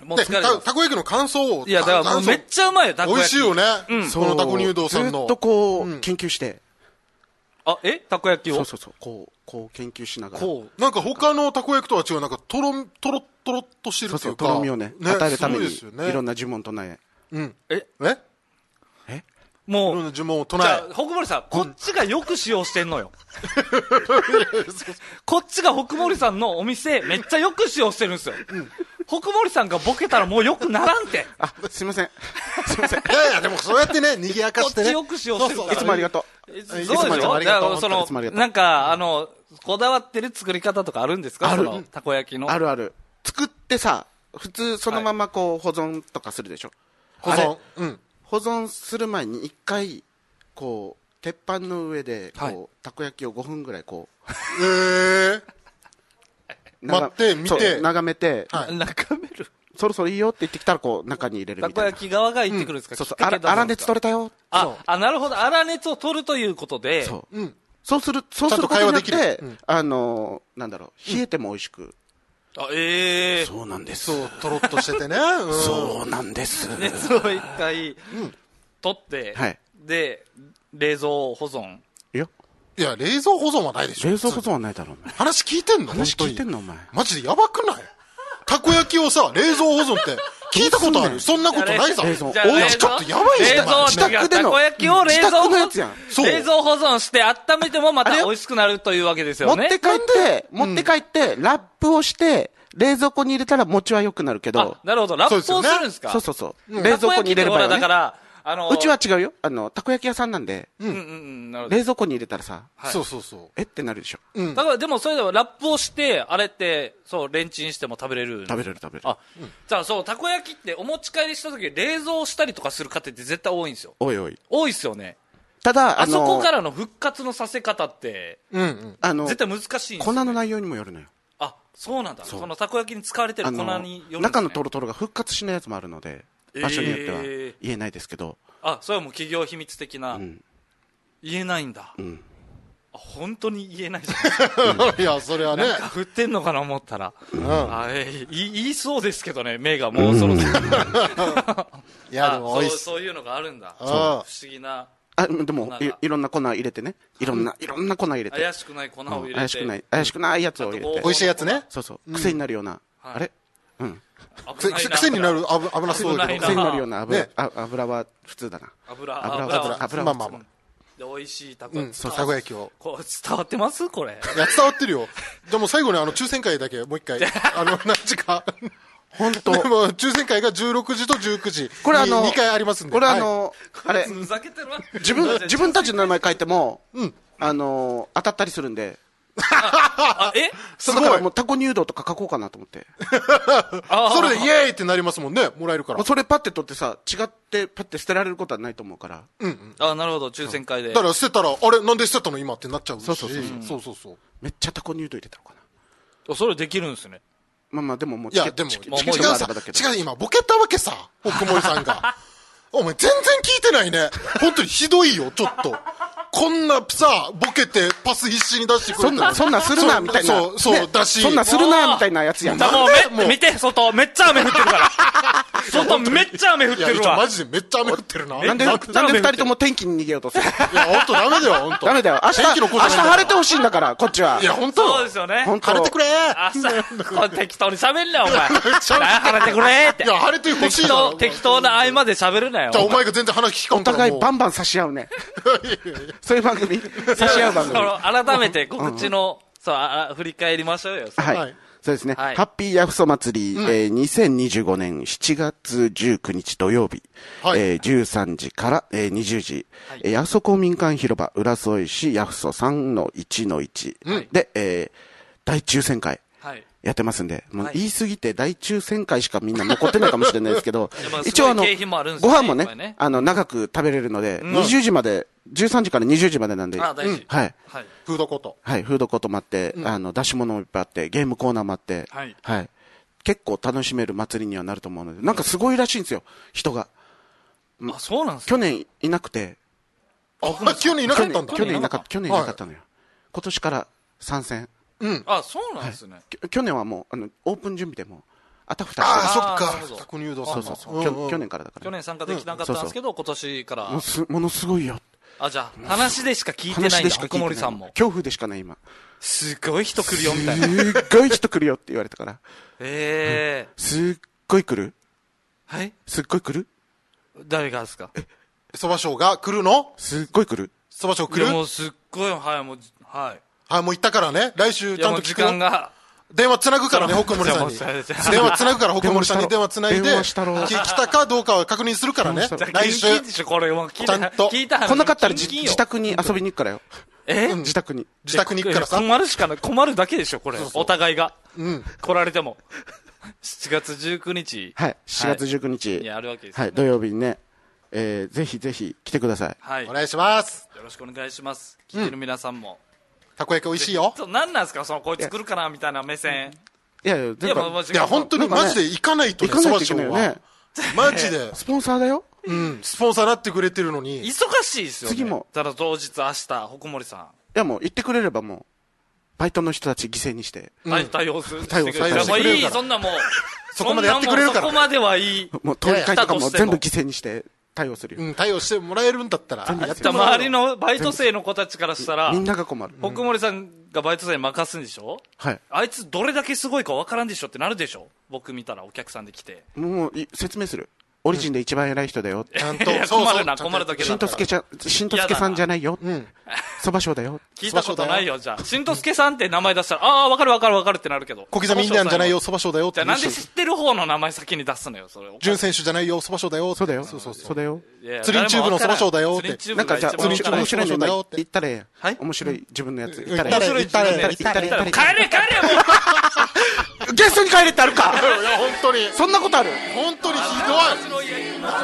もう疲れます。 たこ焼きの感想を。 いや、だからもうめっちゃうまいよ、たこ焼き。 美味しいよね。うん。このたこ入道さんの。 ずっとこう、研究して。 あ、えたこ焼きをそうそうそう。こう、こう研究しながら。 こう。なんか他のたこ焼きとは違う、なんかとろ、とろ、とろっとしてるっていうか。 そうそう、とろみをね、与えるために、いろんな呪文唱え。 うん。 えええもう、いろんな呪文を唱え。 じゃあ、北森さん、こっちがよく使用してんのよ。こっちが北森さんのお店、めっちゃよく使用してるんですよ。北森さんがボケたらもうよくならんて。 あ、すいません。すいません。いやいや、でもそうやってね、賑やかしてね。 こっちよく使用してるから。 いつもありがとう。そうでしょ。だからその、なんか、あの、こだわってる作り方とかあるんですか？ある。たこ焼きの。 あるある。作ってさ、普通そのままこう保存とかするでしょ。 保存。うん。 保存する前に一回、こう、鉄板の上で、こう、たこ焼きをごふんぐらいこう。 えー。待って、見て。 眺めて。 眺める。 そろそろいいよって言ってきたら、こう、中に入れるみたいな。 たこ焼き側が言ってくるんですか？ そうそう。粗熱取れたよ。 あ、あ、なるほど。粗熱を取るということで。 そう。うん。そうする、そうすることによって、あの、なんだろう、冷えても美味しく。 あ、ええ。 そうなんです。 そう、とろっとしててね。 そうなんです。 熱を一回、取って、はい。で、冷蔵保存。 いや。 いや、冷蔵保存はないでしょ。 冷蔵保存はないだろう、お前。 話聞いてんの？ 話聞いてんの、お前。 マジでやばくない？たこ焼きをさ、冷蔵保存って聞いたことある？そんなことないさ。 冷蔵。おうちちょっとやばいじゃん。自宅での。たこ焼きを冷蔵保存。 そう。 冷蔵保存して温めてもまた美味しくなるというわけですよね。 持って帰って、持って帰って、ラップをして、冷蔵庫に入れたら餅は良くなるけど。 なるほど。ラップをするんですか？ そうそうそう。冷蔵庫に入れればだから、あのうちは違うよ。あの、たこ焼き屋さんなんで、 うんうんうん、なるほど。 冷蔵庫に入れたらさ、 そうそうそう。 えってなるでしょ。 うん。だからでもそれではラップをして、あれって、そう、レンチンしても食べれる。 食べれる食べれる。 あ、じゃあそう、たこ焼きってお持ち帰りした時冷蔵したりとかする家庭って絶対多いんですよ。 多い多い。 多いっすよね。 ただ、 あそこからの復活のさせ方って、 うんうん。 あの、 絶対難しいんですよ。 粉の内容にもよるのよ。 あ、そうなんだ。そのたこ焼きに使われてる粉による。 中のトロトロが復活しないやつもあるので、場所によっては言えないですけど。 あ、それはもう企業秘密的な。うん、言えないんだ。 うん。 あ、本当に言えないじゃないいや、それはね。 なんか振ってんのかな思ったら。うん、あえー、言いそうですけどね、目がもうそろそろ。 いや、でもそう、そういうのがあるんだ。不思議な。 あ、でもい、いろんな粉入れてね。いろんな、いろんな粉入れて。 怪しくない粉を入れて。 怪しくない、怪しくないやつを入れて。 美味しいやつね。 そうそう。癖になるような。あれうん。 癖になる油、油そうだけど。 癖になるような油、油は普通だな。 油、 油、 油、油、まあまあまあ。 で、美味しいたこ焼き。 そう、たこ焼きを。 こう、伝わってますこれ。 いや、伝わってるよ。でも最後にあの、抽選会だけ、もう一回、あの、何時か。 本当。 でも、抽選会がじゅうろくじとじゅうくじ。 これあの、 にかいありますんで。 これあの、あれ、 ふざけてるわ。 自分、自分たちの名前書いても、うん。あの、当たったりするんで。 あ、えそう、だからもうタコ入道とか書こうかなと思って。 それでイエーイってなりますもんね、もらえるから。 それパッて取ってさ、違ってパッて捨てられることはないと思うから。 うんうん。 あ、なるほど、抽選会で。 だから捨てたら、あれ、なんで捨てたの今ってなっちゃうし。 そうそうそう。 そうそうそう。 めっちゃタコ入道入れたのかな。それできるんですね。 まあまあ、でももう、 いや、でも、違うさ、 違う、今、ボケたわけさ、奥森さんが。お前、全然聞いてないね。本当にひどいよ、ちょっと。こんなさ、ボケてパス必死に出してくれて。 そんな、そんなするな、みたいな。 そう、そう、だし。 そんなするな、みたいなやつやん。 もう、め、見て、外、めっちゃ雨降ってるから。外、めっちゃ雨降ってるわ。 マジでめっちゃ雨降ってるな。 なんで、なんで二人とも天気に逃げようとする。いや、ほんとダメだよ、ほんと。 ダメだよ。明日、明日晴れてほしいんだから、こっちは。 いや、ほんと。 そうですよね。 晴れてくれ明日、適当に喋んなよ、お前。晴れてくれって。 いや、晴れてほしいな。 適当な合間で喋るなよ。 じゃあ、お前が全然話聞かんから。 お互いバンバン差し合うね。そういう番組差し合う番組。 改めて告知の、そう、あ、振り返りましょうよ。 はい。そうですね。ハッピーヤフソ祭り、えにせんにじゅうごねんしちがつじゅうくにち土曜日、えじゅうさんじからにじゅうじ、ヤフソ公民館広場浦添市ヤフソ さんのいちのいち で、え大抽選会。やってますんで、もう言い過ぎて大抽選会しかみんな残ってないかもしれないですけど、一応あの、ご飯もね、あの、長く食べれるので、にじゅうじまで、じゅうさんじからにじゅうじまでなんで、はい。 フードコート。 はい、フードコートもあって、あの、出し物もいっぱいあって、ゲームコーナーもあって、はい。はい。結構楽しめる祭りにはなると思うので、なんかすごいらしいんですよ、人が。 あ、そうなんですか？ 去年いなくて。 あ、去年いなかったんだ。 去年いなかった、去年いなかったのよ。今年から参戦。 うん。あ、そうなんですね。 去年はもう、あの、オープン準備でも、 あとふたつ。 ああ、そっか。タコ入道さん。 そうそうそう。去年からだから。 去年参加できなかったんですけど、今年から。 ものすごいよ。 あ、じゃあ、話でしか聞いてないんだ、奥森さんも。 恐怖でしかない、今。 すごい人来るよ、みたいな。 すっごい人来るよって言われたから。 ええ。 すっごい来る？ はい？ すっごい来る？ 誰がですか？ え、蕎麦賞が来るの？ すっごい来る？ 蕎麦賞来る？ もうすっごい、はい、もう、はい。 はい、もう行ったからね。来週ちゃんと聞くよ。 時間が。 電話つなぐからね、奥森さんに。電話つなぐから、奥森さんに電話つないで、来たかどうかは確認するからね。来週。 ちゃんと。 聞いた話。 来なかったら自宅に遊びに行くからよ。 え？ 自宅に。 自宅に行くからさ。 困るしかない。困るだけでしょ、これ。お互いが。うん。来られても。しちがつじゅうくにち。 はい。しちがつじゅうくにち。 やるわけです。 はい。土曜日にね、えー、ぜひぜひ来てください。 はい。 お願いします。 よろしくお願いします。聞いてる皆さんも。 たこ焼き美味しいよ。 何なんですか、その、こいつ来るかな、みたいな目線。 いやいや、いや、本当にマジで行かないとね、蕎麦賞は。マジで。 スポンサーだよ。 うん。スポンサーなってくれてるのに。 忙しいですよね。 次も。 ただ当日明日、奥森さん。いや、もう行ってくれればもう、バイトの人たち犠牲にして。 はい、対応する。 対応する。 もういい、そんなもう。 そこまでやってくれるから。 そこまではいい。 もう、通り会とかも全部犠牲にして。対応するよ。 うん、対応してもらえるんだったら。 周りのバイト生の子たちからしたら、 みんなが困る。 奥森さんがバイト生に任すんでしょ？ はい。 あいつどれだけすごいか分からんでしょってなるでしょ？僕見たらお客さんで来て。 もう、説明する。オリジンで一番偉い人だよ。 ちゃんと。 困るな、困るだけだ。 しんとすけちゃん、しんとすけさんじゃないよ。うん。蕎麦賞だよ。 聞いたことないよ、じゃあ。しんとすけさんって名前出したら、ああ、分かる分かる分かるってなるけど。 小刻みインディアンじゃないよ、蕎麦賞だよって。 じゃあなんで知ってる方の名前先に出すのよ、それを。 準選手じゃないよ、蕎麦賞だよ。 そうだよ。 そうそうそう。 そうだよ。 ツリンチューブの蕎麦賞だよって。 なんかじゃあ、面白いの言ったらええ。はい？面白い自分のやつ。言ったらええ。面白い自分のやつ。 言ったらええ。 帰れ帰れもうゲストに帰れってあるか？ いや、本当に。 そんなことある？ 本当にひどい。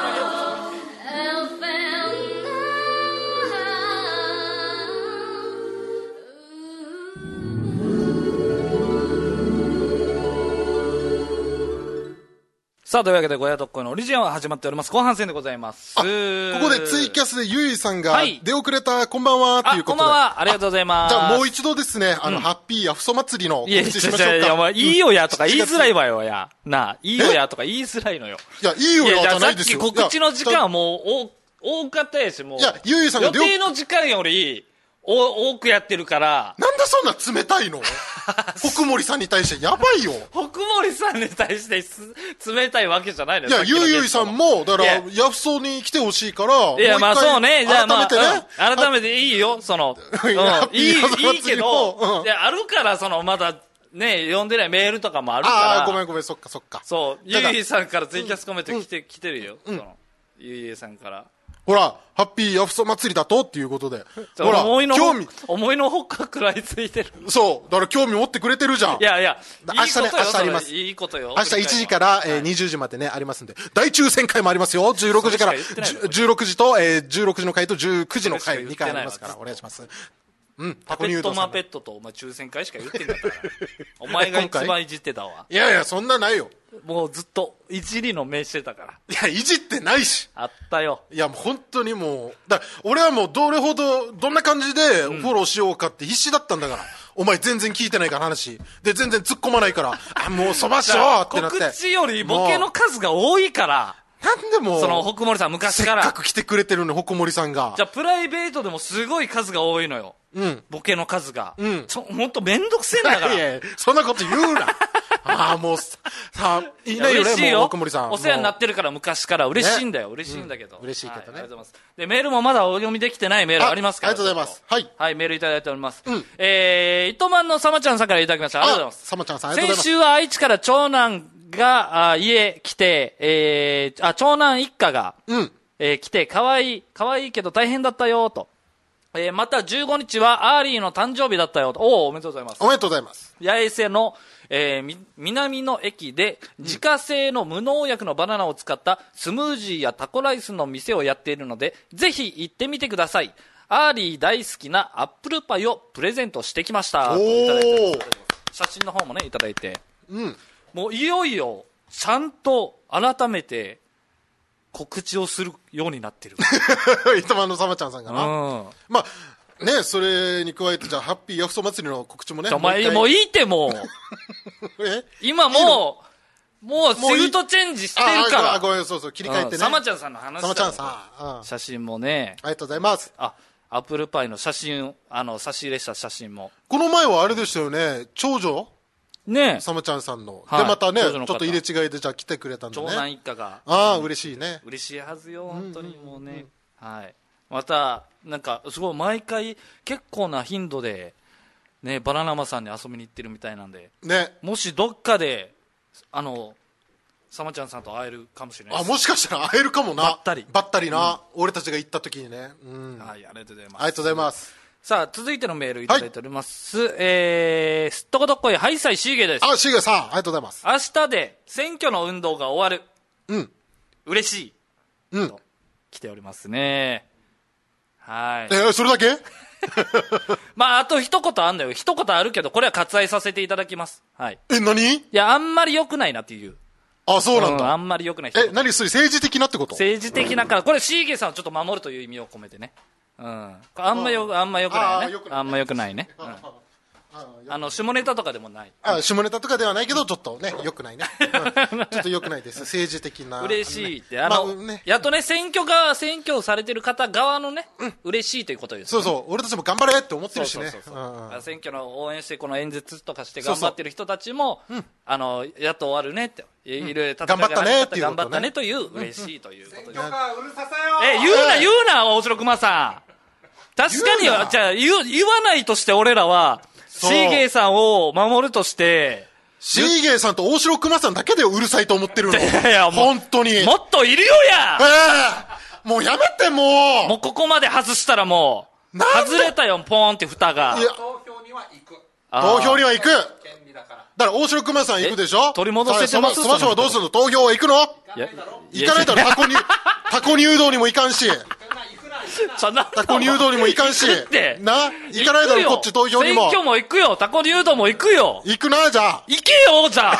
さあ、というわけで、ごやとっこいのオリジンは始まっております。後半戦でございます。 あ、ここでツイキャスでゆいさんが出遅れた、こんばんは、ということで。 あ、こんばんは。ありがとうございます。 じゃあもう一度ですね、あの、ハッピーヤフソ祭りの告知しましょうか。いやいやいや、 お前、いいよやとか言いづらいわよや。なあ、いいよやとか言いづらいのよ。 いや、いいよやじゃないですよ。 さっき告知の時間はもう、多かったやし、もう。 いや、ゆいさんが予定の時間より、お多くやってるから。 なんでそんな冷たいの？福森さんに対してやばいよ。 福森さんに対して冷たいわけじゃないのよ。いや、ゆいゆいさんも、だから、ヤフソに来てほしいから、 いや、まあそうね。じゃあまあ、 改めてね。 改めていいよ、その。うん、いい、いいけど、いや、あるから、その、まだ、ね、読んでないメールとかもあるから。 ああ、ごめんごめん、そっかそっか。 そう、ゆいゆいさんからツイキャスコメント来て、来てるよ。その、ゆいゆいさんから。 ほら、ハッピーヤフソ祭りだとっていうことで。ほら、 思いの興味。 思いのほか食らいついてる。 そう。だから興味持ってくれてるじゃん。 いやいや、 明日ね、明日あります。 いいことよ。 明日いちじから、えー、にじゅうじまでね、ありますんで。大抽選会もありますよ。じゅうろくじから、じゅうろくじと、えー、じゅうろくじの会とじゅうくじの会、にかいありますから、お願いします。うん。 パペットマペットと、お前抽選会しか言ってんだから。お前が一番いじってたわ。 いやいや、そんなないよ。 もうずっと、いじりの目してたから。 いや、いじってないし。 あったよ。 いや、もう本当にもう、だ俺はもうどれほど、どんな感じでフォローしようかって必死だったんだから。うん、お前全然聞いてないから話。で、全然突っ込まないから、あ、もうそばしようってなって。 告知よりボケの数が多いから。 なんでもその、北森さん昔から。 せっかく来てくれてるの、北森さんが。 じゃあ、プライベートでもすごい数が多いのよ。うん。ボケの数が。うん。ちょ、ほんとめんどくせえんだから。 いやいや、そんなこと言うな。ああ、もう、さあ、いないよね、もう、北森さん。 お世話になってるから昔から嬉しいんだよ、嬉しいんだけど。 嬉しいけどね。ありがとうございます。で、メールもまだお読みできてないメールありますから。 ありがとうございます。はい。 はい、メールいただいております。うん。えー、糸満のさまちゃんさんからいただきました。ありがとうございます。 さまちゃんさん、ありがとうございます。 先週は愛知から長男が、あ家来て、えー、あ、長男一家が、うん。えー、来て、かわいい、かわいいけど大変だったよ、と。えー、またじゅうごにちはアーリーの誕生日だったよと。おお、おめでとうございます。 おめでとうございます。 八重瀬の、えー、み、南の駅で、自家製の無農薬のバナナを使ったスムージーやタコライスの店をやっているので、ぜひ行ってみてください。アーリー大好きなアップルパイをプレゼントしてきました。 おー。 写真の方もね、いただいて。 うん。 もういよいよ、ちゃんと改めて、告知をするようになってる。 糸満のさまちゃんさんがな。うん。まあ、ね、それに加えて、じゃあ、ハッピーヤフソ祭りの告知もね。 お前、もういいってもう。え今もう、 もうシフトチェンジしてるから。 あ、ごめん、そうそう、切り替えてね。 さまちゃんさんの話だ。 さまちゃんさん。写真もね。 ありがとうございます。 あ、アップルパイの写真、あの、差し入れした写真も。 この前はあれでしたよね、長女ねさまちゃんさんの。で、またね、ちょっと入れ違いでじゃあ来てくれたんでね。 長男一家が。 ああ、嬉しいね。 嬉しいはずよ、本当にもうね。はい。また、なんか、すごい毎回、結構な頻度で、ね、バナナマさんに遊びに行ってるみたいなんで。 ね。 もしどっかで、あの、さまちゃんさんと会えるかもしれないです。 あ、もしかしたら会えるかもな。 ばったり。 ばったりな。うん、俺たちが行った時にね。 うん。はい、ありがとうございます。 ありがとうございます。 さあ、続いてのメールいただいております。はい、えー、すっとこどっこい、ハイサイシーゲです。 あ、シーゲさん、ありがとうございます。 明日で選挙の運動が終わる。 うん。 嬉しい。 うん。 と来ておりますね。はい。 えー、それだけまあ、あと一言あんのよ。一言あるけど、これは割愛させていただきます。はい。 え、何？ いや、あんまり良くないなっていう。 あ、そうなんだ。 うん、あんまり良くない。 え、何それ政治的なってこと？ 政治的なから、これシーゲさんをちょっと守るという意味を込めてね。うん。あんまよ、あんま良くないね。あんま良くないね。うん。あの下ネタとかでもない。 あ、下ネタとかではないけどちょっとね良くないね、うん、ちょっと良くないです。政治的な嬉しいってあの、まあね、やっとね選挙が選挙されてる方側のね、うん、嬉しいということです、ね、 そうそう俺たちも頑張れって思ってるしね。 選挙の応援してこの演説とかして頑張ってる人たちもそうそう、うん、あのやっと終わるねっていろいろ戦いが頑張ったねっていう頑張ったねという嬉しいということで、 選挙かうるささよ。 え言うな言うな大城熊さん。確かにじゃあ言わないとして俺らはシーゲーさんを守るとして、 シーゲーさんと大城熊さんだけでうるさいと思ってるの。いやいや、本当に。 もっといるよやえー、もうやめてもうもうここまで外したらもう、外れたよ、ポーンって蓋が。いや、 投票には行く。 投票には行く。権利だから。だから大城熊さん行くでしょ。 取り戻せてます。 スマショはどうするの？投票は行くの？行かないだろ。タコに、タコ入道にも行かんし。タコ入道にも行かんし。な行かないだろ、こっち投票にも。 選挙も行くよ。タコ入道も行くよ。 行くな、じゃあ。 行けよ、じゃ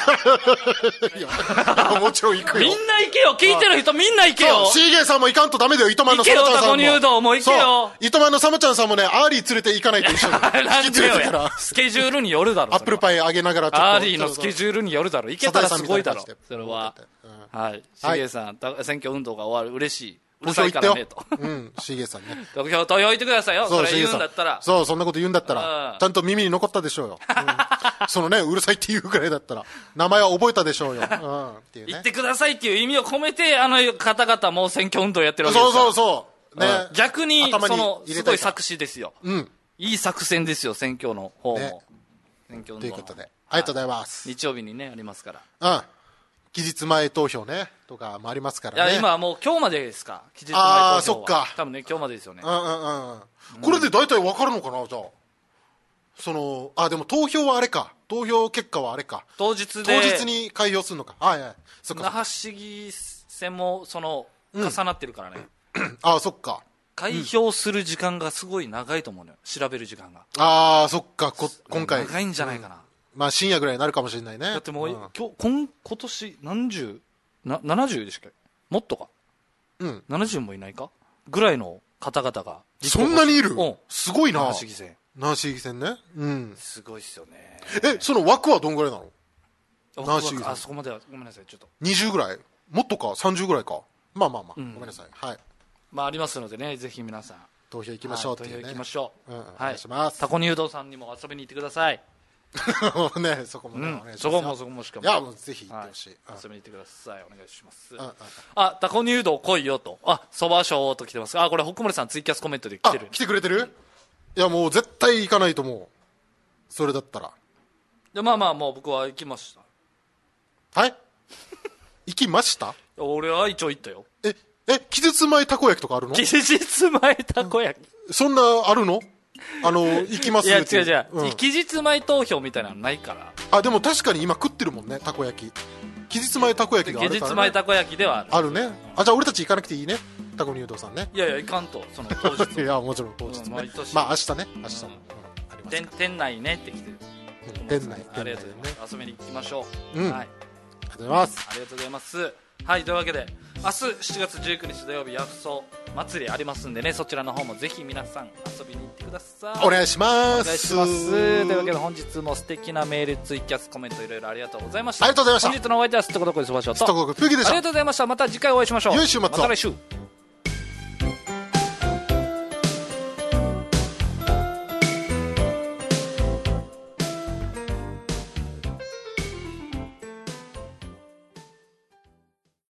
あ。もちろん行くよ。 みんな行けよ。聞いてる人みんな行けよ。 シーゲーさんも行かんとダメだよ。糸満のサマちゃんさんも。 タコ入道も行けよ。 糸満のサマちゃんさんもね、アーリー連れて行かないと一緒に。 なんでよや。スケジュールによるだろ。 アップルパイあげながらちょっと。 アーリーのスケジュールによるだろ。行けたらすごいだろ。それは。はい。シーゲーさん、選挙運動が終わる。嬉しい。 投票行ってよ。うん、シーゲーさんね。 投票、投票行ってくださいよ。それ言うんだったら。 そう、そんなこと言うんだったら、ちゃんと耳に残ったでしょうよ。そのね、うるさいって言うくらいだったら、名前は覚えたでしょうよ。 言ってくださいっていう意味を込めて、あの方々も選挙運動やってるわけですから。そうそうそう。ね。 逆に、その、すごい作詞ですよ。うん。いい作戦ですよ、選挙の方も。選挙運動。 ということで、ありがとうございます。 日曜日にね、ありますから。 うん。期日前投票ねとかもありますからね。 いや今はもう今日までですか。期日前投票は。ああそっか。 多分ね今日までですよね。 うんうんうん。うん、これで大体わかるのかなじゃあ。そのあでも投票はあれか。投票結果はあれか。 当日で。 当日に開票するのか。はいはい。 そっか。那覇市議選もその重なってるからね。 うん、ああそっか。 開票する時間がすごい長いと思うのよ。調べる時間が。 ああそっかこ今回。 長いんじゃないかな。うんまあ深夜ぐらいになるかもしれないね。 だってもう、うん、今日今今年何十なななじゅうでしたっけもっとかうんななじゅうもいないかぐらいの方々がそんなにいる、うん、すごいな。 那覇市議選那覇市議選ねうんすごいっすよね。 えその枠はどんぐらいなの？ 那覇市議選あそこまではごめんなさいちょっとにじゅうぐらいもっとかさんじゅうぐらいかまあまあまあ、うん、ごめんなさいはいまあありますのでねぜひ皆さん投票行きましょうっていうね、 はい、投票行きましょう、 うん、お願いします。 タコ入道さんにも遊びに行ってくださいね、そこもね、 うん、お願いしますそこもそこもしかもいやもうぜひ行ってほしい、 はい、遊びに行ってくださいお願いします、 うんうん、 あタコ入道来いよとあそばしょうと来てますあこれ北森さんツイキャスコメントで来てる来てくれてるいやもう絶対行かないと思うそれだったらでまあまあもう僕は行きましたはい行きました俺は一応行ったよええ期日前たこ焼きとかあるの期日前たこ焼き、 うん、そんなあるのあの行きますいや違う違う、うん、期日前投票みたいなのないからあでも確かに今食ってるもんねたこ焼き期日前たこ焼きがあるから、ね、 期日前たこ焼きではあるあるねあじゃあ俺たち行かなくていいねたこ入道さんねいやいや行かんとその当日いやもちろん当日、ねうん、毎年まあ明日ね明日も、 うん、店, 店内ねって来てる、 うん、店内ありがとうございます、ね、遊びに行きましょう、 うん、はいありがとうございますありがとうございますはいというわけで明日しちがつじゅうくにち土曜日ヤフソ祭りありますんでね、そちらの方もぜひ皆さん遊びに行ってください。 お願いします。 お願いします。というわけで本日も素敵なメール、ツイキャス、コメントいろいろありがとうございました。 ありがとうございました。 本日のお相手はすっとこどこですばしょと、 すっとこどこふぎでした。 ありがとうございました。また次回お会いしましょう。 良い週末を。 また来週。